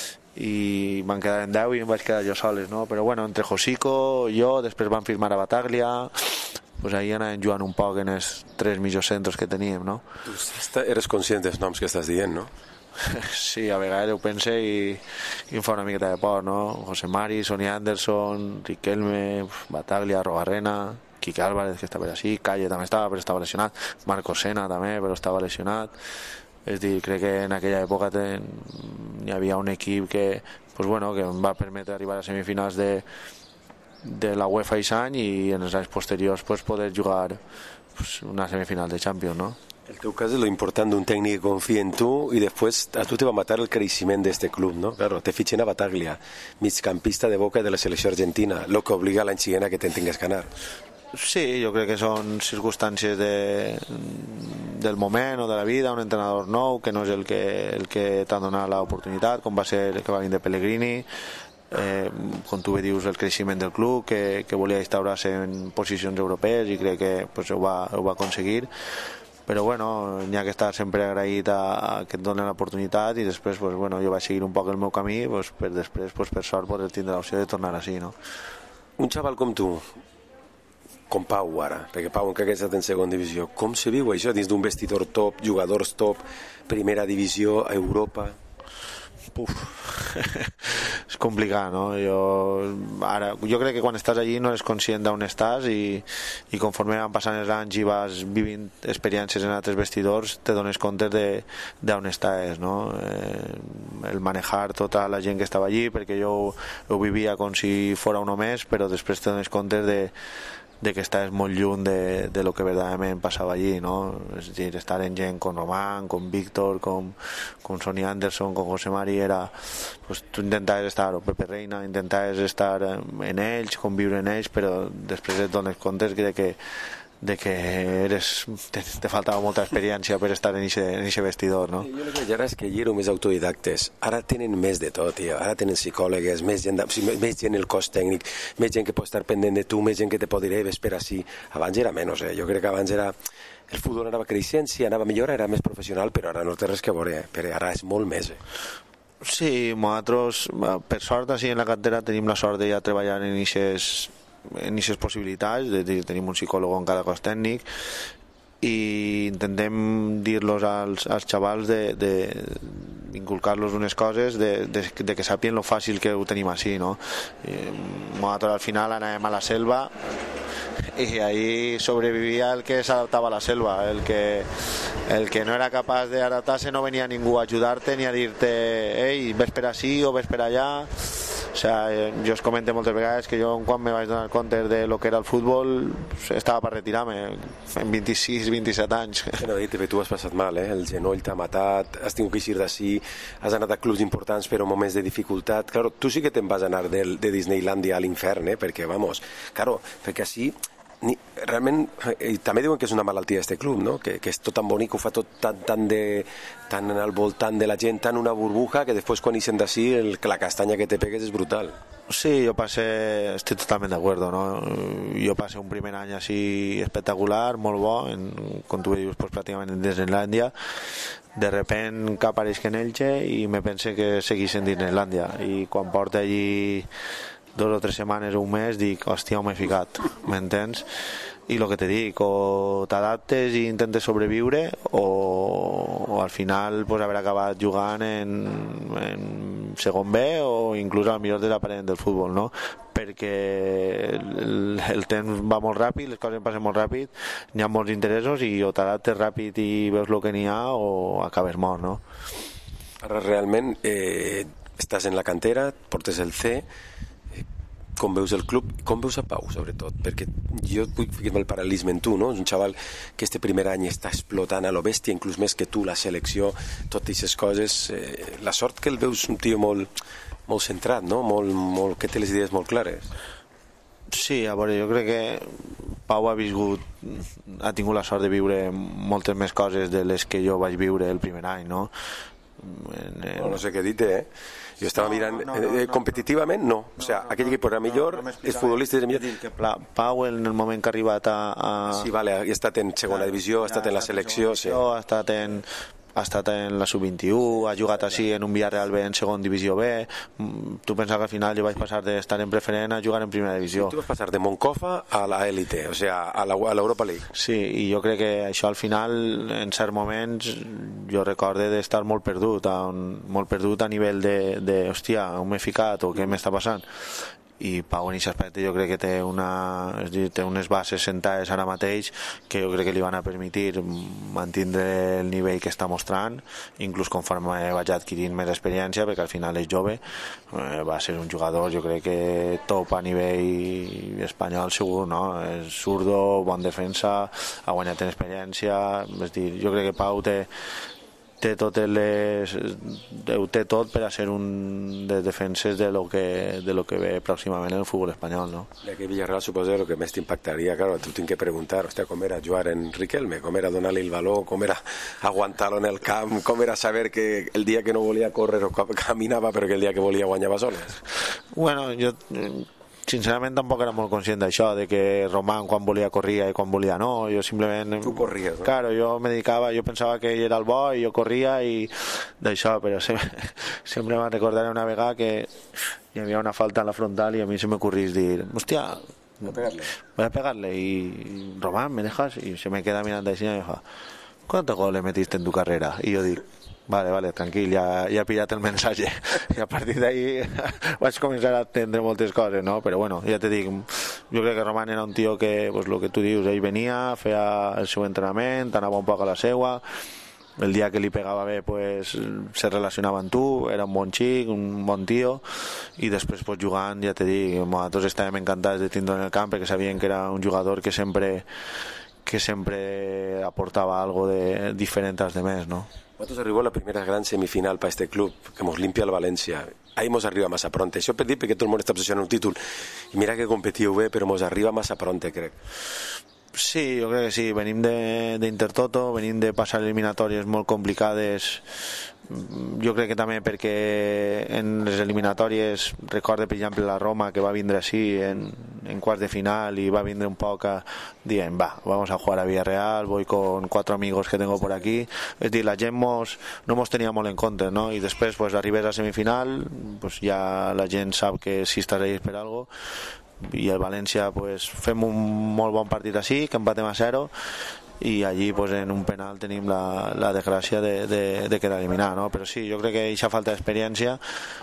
Speaker 10: i van quedar en 10 i em vaig quedar jo soles, no? Però bueno, entre Josico i jo, després van firmar a Bataglia, pues ahí anàvem jugant un poc en els 3 mitjocentros que teníem, no?
Speaker 7: Tu eres conscient dels noms que estàs dient, no?
Speaker 10: Sí, a vegades ho pense i em fa una miqueta de por, no? José Mari, Sonny Anderson, Riquelme, Bataglia, Robarrena, Quique Álvarez, que estava així, Calle també estava, però estava lesionat, Marco Sena també, però estava lesionat. És dir, crec que en aquella època hi havia un equip que, pues bueno, que em va permetre arribar a semifinals de la UEFA aquest any i en els anys posteriors pues, poder jugar pues, una semifinal de Champions, no?
Speaker 7: El teu cas és lo important d'un tècnic que confia en tu i després a tu te va matar el creixement d'este club, no? Claro, te fitxen a Bataglia, migcampista de Boca de la selecció argentina, lo que obliga a l'any següent a que te'n tingues que anar.
Speaker 10: Sí, jo crec que són circumstàncies del moment o de la vida, un entrenador nou que no és el que t'ha donat l'oportunitat, com va ser que va vindre Pellegrini, com tu bé dius, el creixement del club, que volia instaurar-se en posicions europees i crec que pues, ho va aconseguir. Però bueno, n'hi ha que estar sempre agraït a que et donen l'oportunitat i després pues, bueno, jo vaig seguir un poc el meu camí pues, per després, pues, per sort, poder tindre l'opció de tornar així, no?
Speaker 7: Un xaval com tu, com Pau ara, perquè Pau encara que ha estat en segona divisió, com se viu això dins d'un vestidor top, jugadors top, primera divisió a Europa?
Speaker 10: És complicat, no? Jo crec que quan estàs allí no eres conscient d'on estàs i conforme van passant els anys i vas vivint experiències en altres vestidors te dones compte d'on estàs, no? El manejar tota la gent que estava allí, perquè jo ho vivia com si fora un més, però després te dones compte de que estàs molt lluny de lo que verdaderament passava allí, no? És a dir, estar en gent com Román, com Víctor, com Sonny Anderson, com José Mari, pues, tu intentaves estar, o Pepe Reina, intentaves estar en ells, conviure en ells, però després et dones compte de que te faltava molta experiència per estar en aquest vestidor, no?
Speaker 7: Jo el que veig ara és que allí éreu més autodidactes, ara tenen més de tot, tio. Ara tenen psicòlogues, més gent el cos tècnic, més gent que pot estar pendent de tu, més gent que te pot dir, ves per així. Abans era menys, jo crec que abans el futbol anava creixent, sí, anava millor, era més professional, però ara no té res que veure, però ara és molt més.
Speaker 10: Sí, nosaltres, per sort, així en la cantera tenim la sort de ja treballar en aquestes possibilitats, tenim un psicòleg en cada cos tècnic i intentem dir-los als xavals d'inculcar-los unes coses de que sàpien lo fàcil que ho tenim així, no? Nosaltres al final anàvem a la selva i ahí sobrevivia el que s'adaptava a la selva, el que no era capaç d'adaptar-se no venia ningú a ajudar-te ni a dir-te ei, ves per així o ves per allà. O sea, jo us comento moltes vegades que jo quan me vaig donar compte de lo que era el futbol estava per retirar-me en 26-27 anys.
Speaker 7: Però tu has passat mal, el genoll t'ha matat, has tingut que eixir d'ací, has anat a clubs importants però en moments de dificultat. Claro, tu sí que te'n vas anar de Disneylandia a l'infern, perquè, vamos, claro, perquè així realment, també diuen que és una malaltia d'aquest club, no? Que és tot tan bonic, ho fa tot tan al voltant de la gent, tan una burbuja, que després quan ixen d'ací la castanya que te pegues és brutal.
Speaker 10: Sí, estoy totalmente de acuerdo, ¿no? Yo pasé un primer año así espectacular, molt bo, com tu dius, pues, pràcticament en Disneylandia. De repente apareix en Elche i me pensé que seguís en Disneylandia, i quan porta allí 2 o 3 setmanes o un mes dic, hòstia, on m'he ficat, m'entens? I el que te dic, o t'adaptes i intentes sobreviure o al final pues, haver acabat jugant en segon B o inclús al millor desapareguent del futbol, no? perquè el temps va molt ràpid, les coses passen molt ràpid, n'hi ha molts interessos i o t'adaptes ràpid i veus el que n'hi ha o acabes mort, no?
Speaker 7: Ara realment estàs en la cantera, portes el C, com veus el club, com veus a Pau, sobretot, perquè jo vull ficar-me el paral·lelisme en tu, no? És un xaval que este primer any està explotant a lo bèstia, inclús més que tu, la selecció, totes aquestes coses. La sort que el veus un tio molt centrat, no? Molt, que té les idees molt clares.
Speaker 10: Sí, a veure, jo crec que Pau ha tingut la sort de viure moltes més coses de les que jo vaig viure el primer any, no?
Speaker 7: No sé què dir, Jo estava mirant competitivament, no. O sea, aquell equip era millor, els futbolistes eren millor.
Speaker 10: Pau, en el moment que ha arribat a...
Speaker 7: Sí, vale, ha estat en segona divisió, ha estat en la selecció, sí.
Speaker 10: Ha estat en la sub-21, ha jugat així en un Villarreal B en segon divisió B. Tu penses que al final jo vaig passar d'estar en preferent a jugar en primera divisió.
Speaker 7: Tu vas passar de Moncofa a la élite, o sea, a l'Europa League.
Speaker 10: Sí, i jo crec que això al final, en certs moments, jo recorde d'estar molt perdut a nivell de hòstia, on m'he ficat o què m'està passant. I Pau en aquest aspecte jo crec que té unes bases sentades ara mateix que jo crec que li van a permetir mantindre el nivell que està mostrant, inclús conforme vaig adquirint més experiència, perquè al final és jove, va ser un jugador jo crec que top a nivell espanyol segur, no? És zurdo, bon defensa, ha guanyat en experiència, és dir, jo crec que Pau té tot per a ser un de defenses de lo que ve pròximament en el futbol espanyol, no?
Speaker 7: I aquí a Villarreal suposo que més t'impactaria, claro, tu tinc que preguntar, hòstia, com era jugar en Riquelme, com era donar-li el valor, com era aguantar-lo en el camp, com era saber que el dia que no volia córrer o caminava, però que el dia que volia guanyava soles.
Speaker 10: Bueno, jo sincerament tampoc era molt conscient d'això, de que Román quan volia corria i quan volia no, jo simplement...
Speaker 7: Tu corries, no?
Speaker 10: Claro, jo me dedicava, jo pensava que ell era el bo i jo corria i d'això, però sempre me'n recordaré una vegada que hi havia una falta en la frontal i a mi se m'ocorrís dir, hòstia, voy a pegarle y Román, ¿me dejas? Y se me queda mirando així i me dijo, ¿cuántos goles metiste en tu carrera? I jo dic, vale, tranquil, ja he pillat el mensatge. I a partir d'ahí vaig començar a entendre moltes coses, no? Però bueno, ja te dic, jo crec que Román era un tio que, pues lo que tu dius, ell venia, feia el seu entrenament, anava un poc a la seua, el dia que li pegava bé pues, se relacionava amb tu, era un bon xic, un bon tio, i després pues, jugant, ja te dic, nosaltres estàvem encantats de tindre en el camp perquè sabien que era un jugador que sempre aportava algo de diferent als demés, ¿no?
Speaker 7: Nosotros arribó la primera gran semifinal para este club, que nos limpia el Valencia. Ahí hemos arriba massa pronte. Això per dir perquè tot el món està obsessionat en un títol. I mira que competiu bé, però mos arriba massa pronte, crec.
Speaker 10: Sí, jo crec que sí. Venim d'Intertoto, venim de passar eliminatòries molt complicades. Jo crec que també perquè en les eliminatòries recorde per exemple la Roma que va vindre així en quarts de final i va vindre un poc dient, vamos a jugar a Villarreal, voy con 4 amigos que tengo por aquí, és dir, la gent no mos tenia molt en compte, no? I després pues, arribes a semifinal, pues, ja la gent sap que si estàs allà per algo, i el València pues, fem un molt bon partit així, que empatem a 0 i allí pues, en un penal tenim la desgràcia de quedar eliminat, no? Però sí, jo crec que aquesta falta d'experiència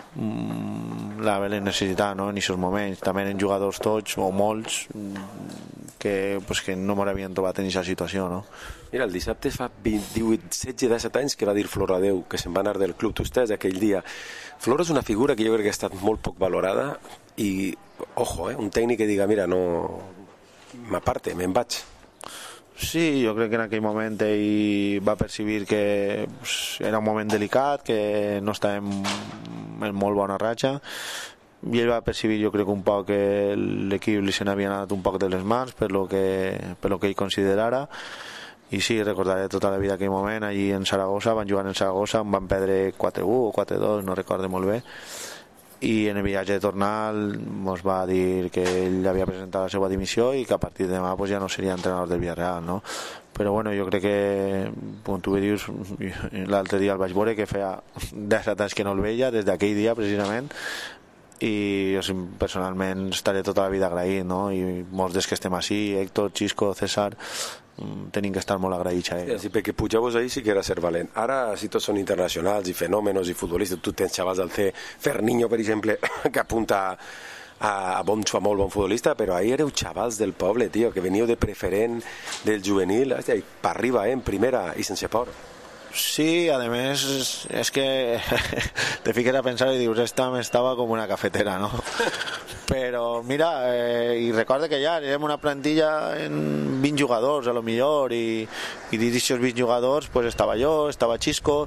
Speaker 10: la vam necessitar, no? En aquests moments també eren jugadors tots o molts que no m'havien trobat en aquesta situació, no?
Speaker 7: Mira, el dissabte fa 16-17 anys que va dir Floradeu que se'n va anar del club. Tu estàs aquell dia. Flora és una figura que jo crec que ha estat molt poc valorada i, ojo, un tècnic que diga, mira, no m'aparte, me'n vaig.
Speaker 10: Sí, jo crec que en aquell moment ell va percibir que era un moment delicat, que no estàvem en molt bona ratxa, i ell va percibir, jo crec, un poc que l'equip li se n'havia anat un poc de les mans per lo que ell considerara, i sí, recordaré tota la vida aquell moment allí en Saragossa, van jugar en Saragossa, em van perdre 4-1 o 4-2, no recordo molt bé, i en el viatge de tornar ens va dir que ell havia presentat la seva dimissió i que a partir de demà pues, ja no seria entrenador del Villarreal, no? Però bueno, jo crec que com tu dius, l'altre dia el vaig veure que feia 17 anys que no el veia, des d'aquell dia precisament, i jo personalment estaré tota la vida agraït, no? I molts dels que estem així, Héctor, Xisco, César, tenim que estar molt agraïts a ell.
Speaker 7: Sí, perquè Puigabos ahir sí que era ser valent. Ara, si tots són internacionals i fenòmenos i futbolistes, tu tens xavals al C, Ferniño, per exemple, que apunta molt bon futbolista, però ahir éreu xavals del poble, tio, que veníeu de preferent del juvenil, i per arriba, en primera i sense por.
Speaker 10: Sí, a més és que te fiques a pensar i dius, esta m'estava com una cafetera, no? Però mira, i recorda que ja érem una plantilla en 20 jugadors a lo millor, i dins d'aquests 20 jugadors pues estava jo, estava Xisco,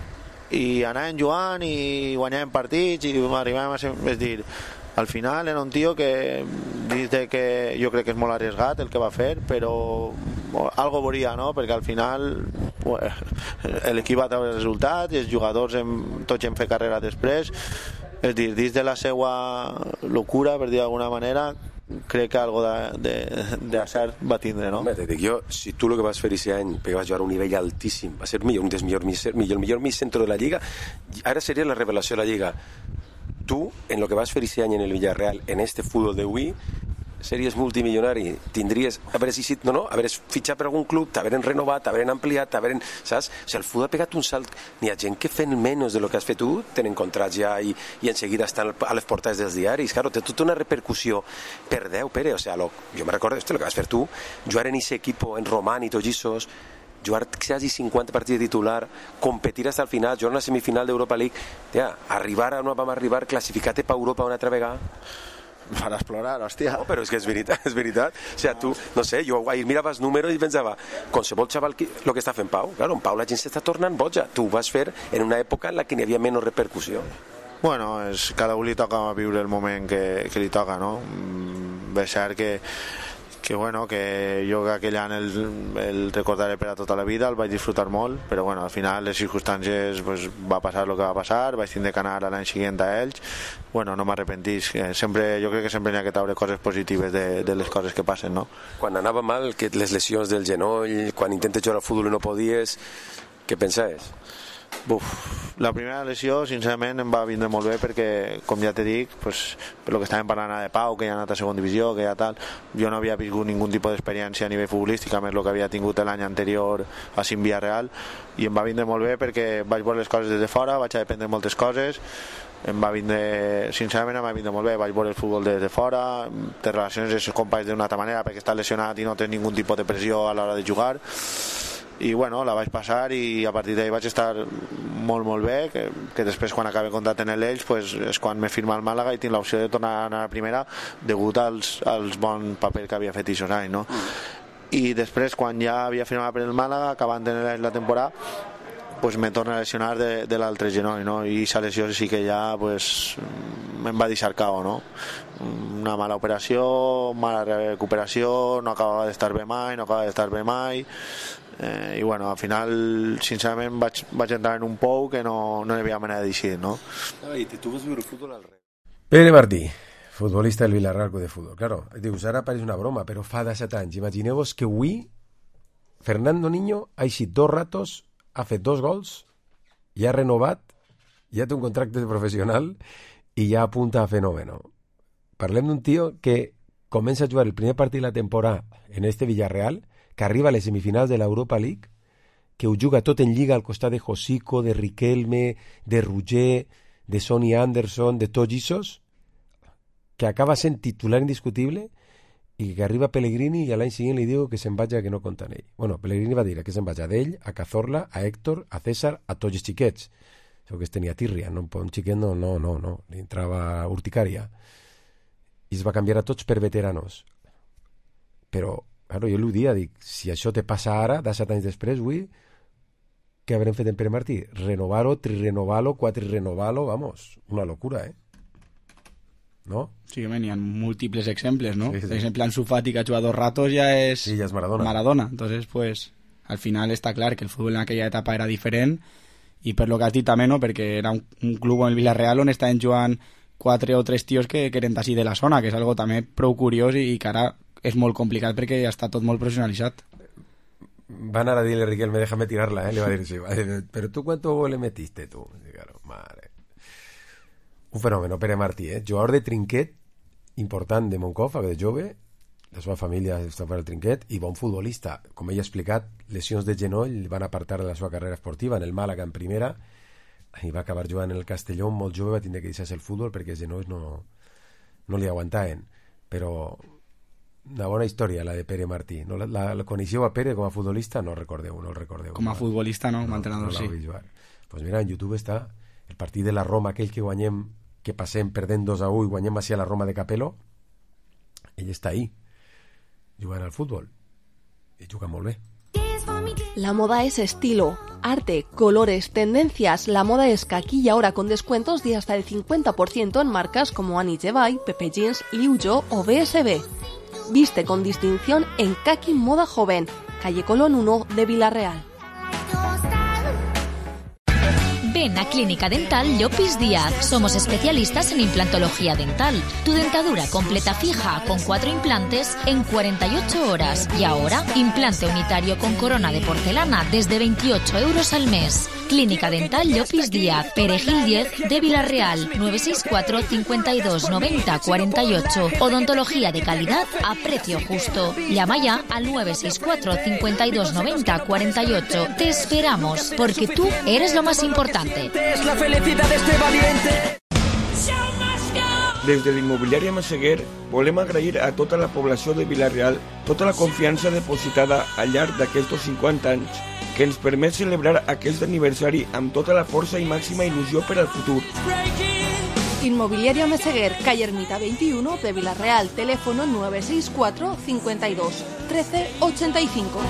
Speaker 10: i anàvem jugant i guanyàvem partits i arribàvem a ser, és dir, al final era un tio que dins de que jo crec que és molt arriesgat el que va fer, però algo veuria, no? Perquè al final l'equip va treure resultats i els jugadors tots hem fet carrera després, és dir, dins de la seva locura, per dir d'alguna manera, crec que algo d'acert va tindre, no?
Speaker 7: Home, te dic jo, si tu el que vas fer aquest any perquè vas jugar a un nivell altíssim, va ser un dels millor mig centre de la Lliga, ara seria la revelació de la Lliga. Tu, en lo que vas fer aquest any en el Villarreal, en este futbol d'avui, series multimilionari, tindries haveres fitxat per algun club, t'haveren renovat, t'haveren ampliat, saps? O sigui, el futbol ha pegat un salt. N'hi ha gent que fent menys de lo que has fet tu, tenen contrats ja i en seguida estan a les portades dels diaris. Claro, té tota una repercussió per 10, Pere. O sigui, jo me recordo, lo que vas fer tu, jugar en ese equipo, en Román i Tollisos, jugar quasi 50 partits de titular, competir hasta el final, jugar una semifinal d'Europa League, arribar on vam arribar, classificar-te per Europa una altra vegada.
Speaker 10: Per explorar, hòstia.
Speaker 7: No, però és que és veritat. O sigui, tu, no sé, jo ahir mirava els números i pensava, qualsevol xaval el que està fent Pau, claro, en Pau la gent s'està tornant boja. Tu ho vas fer en una època en la que n'hi havia menys repercussió.
Speaker 10: Bueno, cada un li toca viure el moment que li toca, no? És cert que bueno, que jo aquell any el recordaré per a tota la vida, el vaig disfrutar molt, però bueno, al final les circumstàncies pues, va passar el que va passar, vaig tindre que anar l'any següent a ells, bueno, no m'arrepentís, jo crec que sempre n'hi ha que treure coses positives de les coses que passen, no?
Speaker 7: Quan anava mal, que les lesions del genoll, quan intentes jugar al futbol i no podies, què pensaves?
Speaker 10: La primera lesió sincerament em va vindre molt bé perquè, com ja t'he dit, pues, per lo que estàvem parlant de Pau, que ja ha anat a segona divisió, que ja tal, jo no havia viscut ningú tipus d'experiència a nivell futbolístic, a més el que havia tingut l'any anterior a Villarreal, i em va vindre molt bé perquè vaig veure les coses des de fora, vaig aprendre moltes coses, sincerament em va vindre molt bé, vaig veure el futbol des de fora, te relaciones amb els companys d'una altra manera perquè estàs lesionat i no tens ningú tipus de pressió a l'hora de jugar, i bueno, la vaig passar i a partir d'ahir vaig estar molt bé, que després quan acabe contracte en l'Elx pues, és quan m'he firmat al Màlaga i tinc l'opció de tornar a anar a primera degut als bons papers que havia fet aquests anys, no? I després quan ja havia firmat per el Màlaga, acabant de la temporada, pues me torna a lesionar de l'altre genoll, no? I aquesta lesió sí que ja pues, em va deixar cao, no? Una mala operació, mala recuperació, no acabava d'estar bé mai, i bueno, al final sincerament vaig entrar en un pou que no hi havia manera de decidir, no?
Speaker 7: I tu vas viure el futbol al revés.
Speaker 2: Pere Martí, futbolista del Villarreal de Fútbol. Claro, dius, ara pareix una broma, però fa 17 anys. Imagineu-vos que avui Fernando Niño ha eixit 2 ratos, ha fet 2 gols, ja ha renovat, ja té un contracte professional i ja apunta a fenómeno. Parlem d'un tio que comença a jugar el primer partit de la temporada en este Villarreal, que arriba a les semifinals de l'Europa League, que ho juga tot en lliga al costat de Josico, de Riquelme, de Roger, de Sonny Anderson, de Tollisos, que acaba sent titular indiscutible i que arriba Pellegrini i a l'any següent li diu que se'n vaja, que no compta en ell. Bueno, Pellegrini va dir que se'n vaja d'ell, a Cazorla, a Héctor, a César, a tots els xiquets. Això que es tenia tirria, no? Un xiquet no, li entrava urticària. I es va canviar a tots per veteranos. Però claro, jo l'ho dia, dic, si això te passa ara, 17 anys després, avui, què haurem fet en Pere Martí? Renovar-ho, trirenovar-lo, quatrirenovar-lo, vamos, una locura, ¿no?
Speaker 4: Sí, n'hi ha múltiples exemples, ¿no?
Speaker 2: Sí.
Speaker 4: Por ejemplo, Ansu Fati, que ha jugado 2 ratos, ya es
Speaker 2: Maradona.
Speaker 4: Entonces, pues, al final está clar que el fútbol en aquella etapa era diferent, i per lo que has dit també, no? Perquè era un club en el Villarreal on estaven jugant 4 o 3 tios que eren d'ací de la zona, que és algo també prou curiós i que ara és molt complicat perquè ja està tot molt professionalitzat.
Speaker 2: Va anar a dir-le a Riquelme, déjame tirarla, le va a dir, sí, pero tú cuánto gol le metiste tú. Sí, claro, madre. Un fenómeno, Pere Martí, jugador de trinquet important de Moncofa, de jove, la seva família està per al trinquet, i bon futbolista. Com ell ha explicat, lesions de genoll van apartar de la seva carrera esportiva en el Màlaga en primera, i va acabar jugant en el Castelló molt jove, va tindre que deixar el futbol perquè els genolls no no li aguantaven, però una bona història la de Pere Martí. No, la coneixeu a Pere com a futbolista? No el recordeu.
Speaker 4: Com a futbolista no, entrenador sí.
Speaker 2: Pues mira, en YouTube està el partit de la Roma, aquell que guanyem, que passem perdent 2-1 i guanyem així a la Roma de Capello. Ell està ahí, jugant al futbol. Y juga molt bé.
Speaker 11: La moda es estilo, arte, colores, tendencias. La moda es Kaki y ahora con descuentos de hasta el 50% en marcas como Annie Jebay, Pepe Jeans, Liu Jo o BSB. Viste con distinción en Kaki Moda Joven, calle Colón 1 de Villarreal.
Speaker 8: Ven a Clínica Dental Llopis Díaz. Somos especialistas en implantología dental. Tu dentadura completa fija con 4 implantes en 48 horas. Y ahora, implante unitario con corona de porcelana desde 28 euros al mes. Clínica Dental Llopis Díaz, Perejil 10 de Villarreal, 964 52 90 48. Odontología de calidad a precio justo. Llama ya al 964 52 90 48. Te esperamos, porque tú eres lo más importante.
Speaker 12: Es la felicidad de este valiente.
Speaker 13: Des de l'immobiliària Massaguer volem agrair a tota la població de Vila-real tota la confiança depositada al llarg d'aquests 50 anys que ens permet celebrar aquest aniversari amb tota la força i màxima il·lusió per al futur.
Speaker 11: Inmobiliaria Meseguer, calle Ermita 21 de Villarreal, teléfono 964 52 13 85.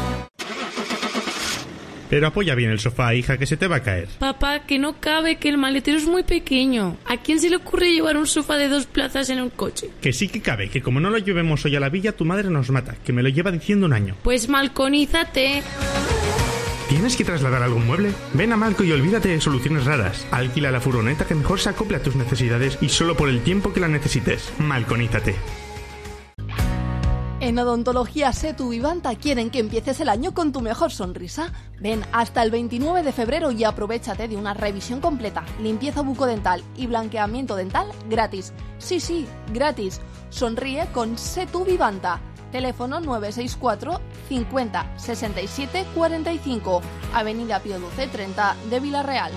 Speaker 6: Pero apoya bien el sofá, hija, que se te va a caer.
Speaker 21: Papá, que no cabe, que el maletero es muy pequeño. ¿A quién se le ocurre llevar un sofá de 2 plazas en un coche?
Speaker 6: Que sí que cabe, que como no lo llevemos hoy a la villa, tu madre nos mata, que me lo lleva diciendo un año.
Speaker 21: Pues malconízate.
Speaker 6: ¿Tienes que trasladar algún mueble? Ven a Malco y olvídate de soluciones raras. Alquila la furgoneta que mejor se acople a tus necesidades y solo por el tiempo que la necesites. Malconízate.
Speaker 11: En Odontología Setu Vivanta quieren que empieces el año con tu mejor sonrisa. Ven hasta el 29 de febrero y aprovéchate de una revisión completa, limpieza bucodental y blanqueamiento dental gratis. Sí, gratis. Sonríe con Setu Vivanta. Teléfono 964 50 67 45, Avenida Pío XII 30 de Villarreal.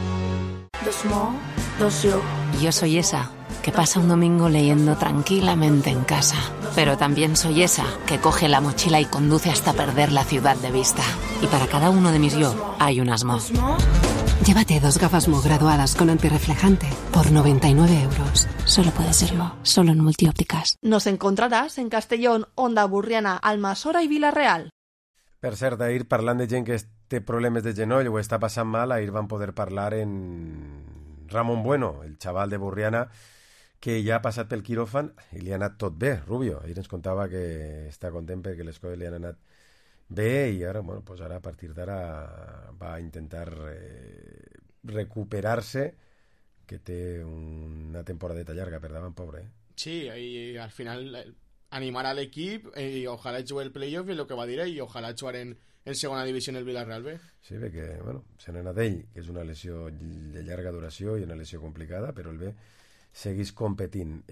Speaker 14: Yo soy esa que pasa un domingo leyendo tranquilamente en casa. Pero también soy esa que coge la mochila y conduce hasta perder la ciudad de vista. Y para cada uno de mis yo hay un Asmo. Llévate 2 gafas Mo graduadas con antirreflejante por 99 euros. Solo puede ser Mo, solo en Multiópticas.
Speaker 11: Nos encontraràs en Castellón, Onda Burriana, Almassora i Vila-real.
Speaker 2: Per cert, ahir parlant de gent que té problemes de genoll o està passant mal, ahir van poder parlar en Ramon Bueno, el xaval de Burriana, que ja ha passat pel quiròfan i li ha anat tot bé, Rubio. Ahir ens contava que està content perquè les coses li han anat bé i ara, bueno, pues ara a partir d'ara va intentar recuperar-se, que té una temporadeta llarga per davant, pobre.
Speaker 3: Sí, y al final animar al equip y ojalá juegue el playoff y lo que va a dir y ojalá jugar en segona divisió el Villarreal B.
Speaker 2: Sí, bé que, bueno, se n'ha anat ell, que és una lesió de llarga duració i una lesió complicada, però el B seguís competint.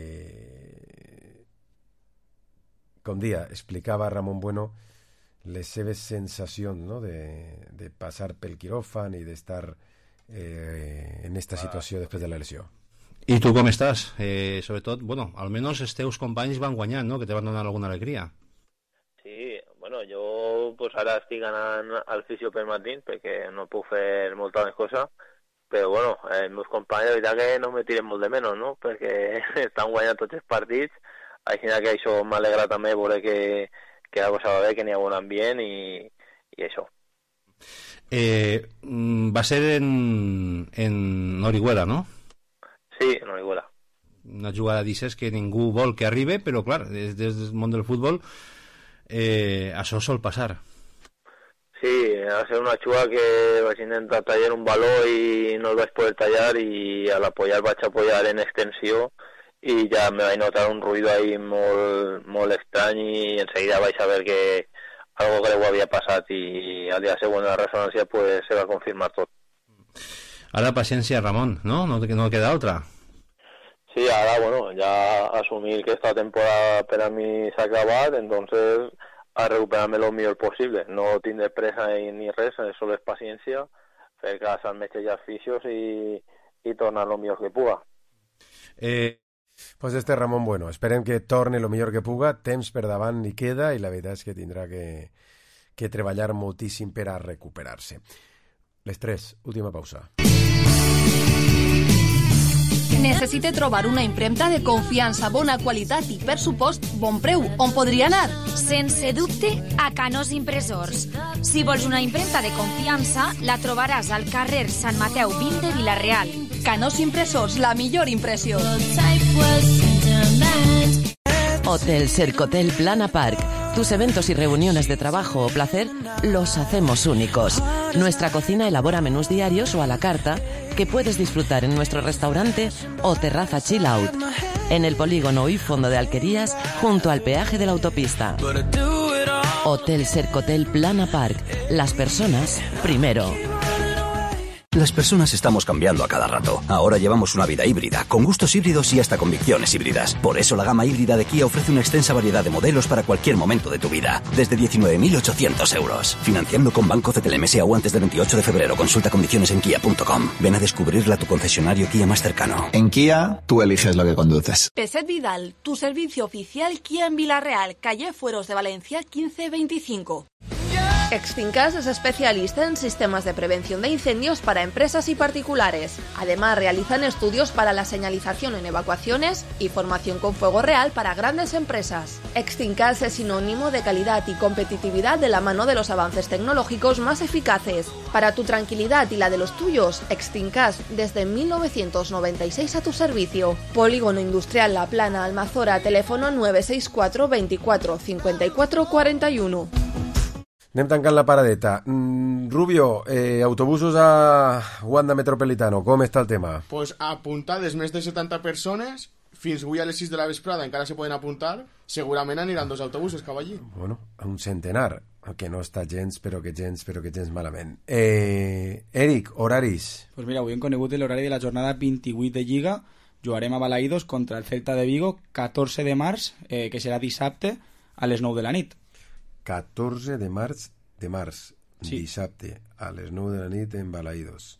Speaker 2: Com dia, explicava Ramon Bueno les seves sensacions, ¿no? de passar pel quiròfan i d'estar en esta situació després de la lesió.
Speaker 24: I tu com estàs? Sobretot, bueno, almenys els teus companys van guanyant, no? Que te van donar alguna alegria.
Speaker 19: Sí, bueno, jo pues, ara estic anant al fisio per matins perquè no puc fer molta més cosa, però bueno, els meus companys de veritat que no me tiren molt de menys, no? Perquè estan guanyant tots els partits, així que això m'alegra també veure que la cosa va bé, que n'hi ha bon ambient i això.
Speaker 24: Va ser en Orihuela, no?
Speaker 19: Sí, en Orihuela.
Speaker 24: Una jugada d'aixes que ningú vol que arribi, però clar, des del món del futbol això sol passar.
Speaker 19: Sí, va ser una jugada que vaig intentar tallar un valor i no el vaig poder tallar i al apoyar vaig apoyar en extensió i ja me vaig notar un ruido ahí molt estrany i enseguida vaig saber que algo greu havia passat i al dia següent de la resonància pues, se va confirmar tot.
Speaker 24: Ara paciència, Ramon, ¿no? No queda altra.
Speaker 19: Sí, ahora bueno, ya asumir que esta temporada para mí se ha acabado, entonces a recuperarme lo mejor posible. No tindre presa ni res, solo es paciencia, fer cas als metges i als fisios i tornar lo millor que puga.
Speaker 2: Pues Ramon Bueno, esperem que torne el millor que puga, temps per davant li queda i la veritat és que tindrà que treballar moltíssim per a recuperar-se. Les 3, última pausa.
Speaker 11: Necessite trobar una impremta de confiança, bona qualitat i, per supost, bon preu. On podria anar?
Speaker 8: Sense dubte, a Canós Impressors. Si vols una impremta de confiança, la trobaràs al carrer Sant Mateu 20 de Vila-real.
Speaker 11: Canós Impressors, la millor impressió.
Speaker 15: Hotel Cercotel Plana Park. Tus eventos y reuniones de trabajo o placer los hacemos únicos. Nuestra cocina elabora menús diarios o a la carta que puedes disfrutar en nuestro restaurante o terraza chill out. En el polígono y fondo de Alquerías, junto al peaje de la autopista. Hotel Cercotel Plana Park. Las personas primero.
Speaker 5: Las personas estamos cambiando a cada rato. Ahora llevamos una vida híbrida, con gustos híbridos y hasta convicciones híbridas. Por eso la gama híbrida de Kia ofrece una extensa variedad de modelos para cualquier momento de tu vida. Desde 19.800 euros. Financiando con Banco CTLM o antes del 28 de febrero. Consulta condiciones en kia.com. Ven a descubrirla a tu concesionario Kia más cercano.
Speaker 16: En Kia, tú eliges lo que conduces.
Speaker 11: Peset Vidal, tu servicio oficial Kia en Vila-real, calle Fueros de Valencia 1525. Extincas es especialista en sistemas de prevención de incendios para empresas y particulares. Además, realizan estudios para la señalización en evacuaciones y formación con fuego real para grandes empresas. Extincas es sinónimo de calidad y competitividad de la mano de los avances tecnológicos más eficaces. Para tu tranquilidad y la de los tuyos, Extincas desde 1996 a tu servicio. Polígono Industrial La Plana, Almazora, teléfono 964 24 54 41.
Speaker 2: Anem tancant la paradeta. Rubio, autobusos a Wanda Metropolitano, com està el tema?
Speaker 3: Pues apuntades més de 70 persones, fins avui a les 6 de la vesprada encara se poden apuntar, segurament aniran 2 autobusos cap allí.
Speaker 2: Bueno, a un centenar, que no està gens, però que gens malament. Eric, horaris?
Speaker 4: Pues mira, avui hem conegut l'horari de la jornada 28 de Lliga, jugarem a Balaïdos contra el Celta de Vigo, 14 de març, que serà dissabte a les 9 de la nit.
Speaker 2: 14 de març, sí. Dissabte, a les 9 de la nit en Balaïdos.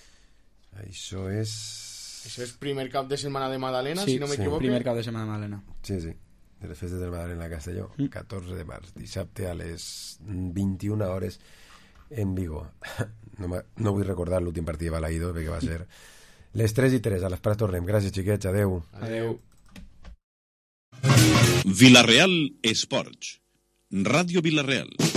Speaker 2: Això és
Speaker 3: primer cap de setmana de Madalena, si no m'equivoco.
Speaker 4: Sí, primer cap de setmana de Madalena.
Speaker 2: Sí, de les festes de Madalena a Castelló. 14 de març, dissabte a les 21 hores en Vigo. No vull recordar l'últim partit de Balaïdos, perquè va ser les 3:03. A l'esperat tornem. Gràcies, xiquets. Adeu.
Speaker 3: Adeu.
Speaker 17: Vila-real Esports. Radio Vila-real.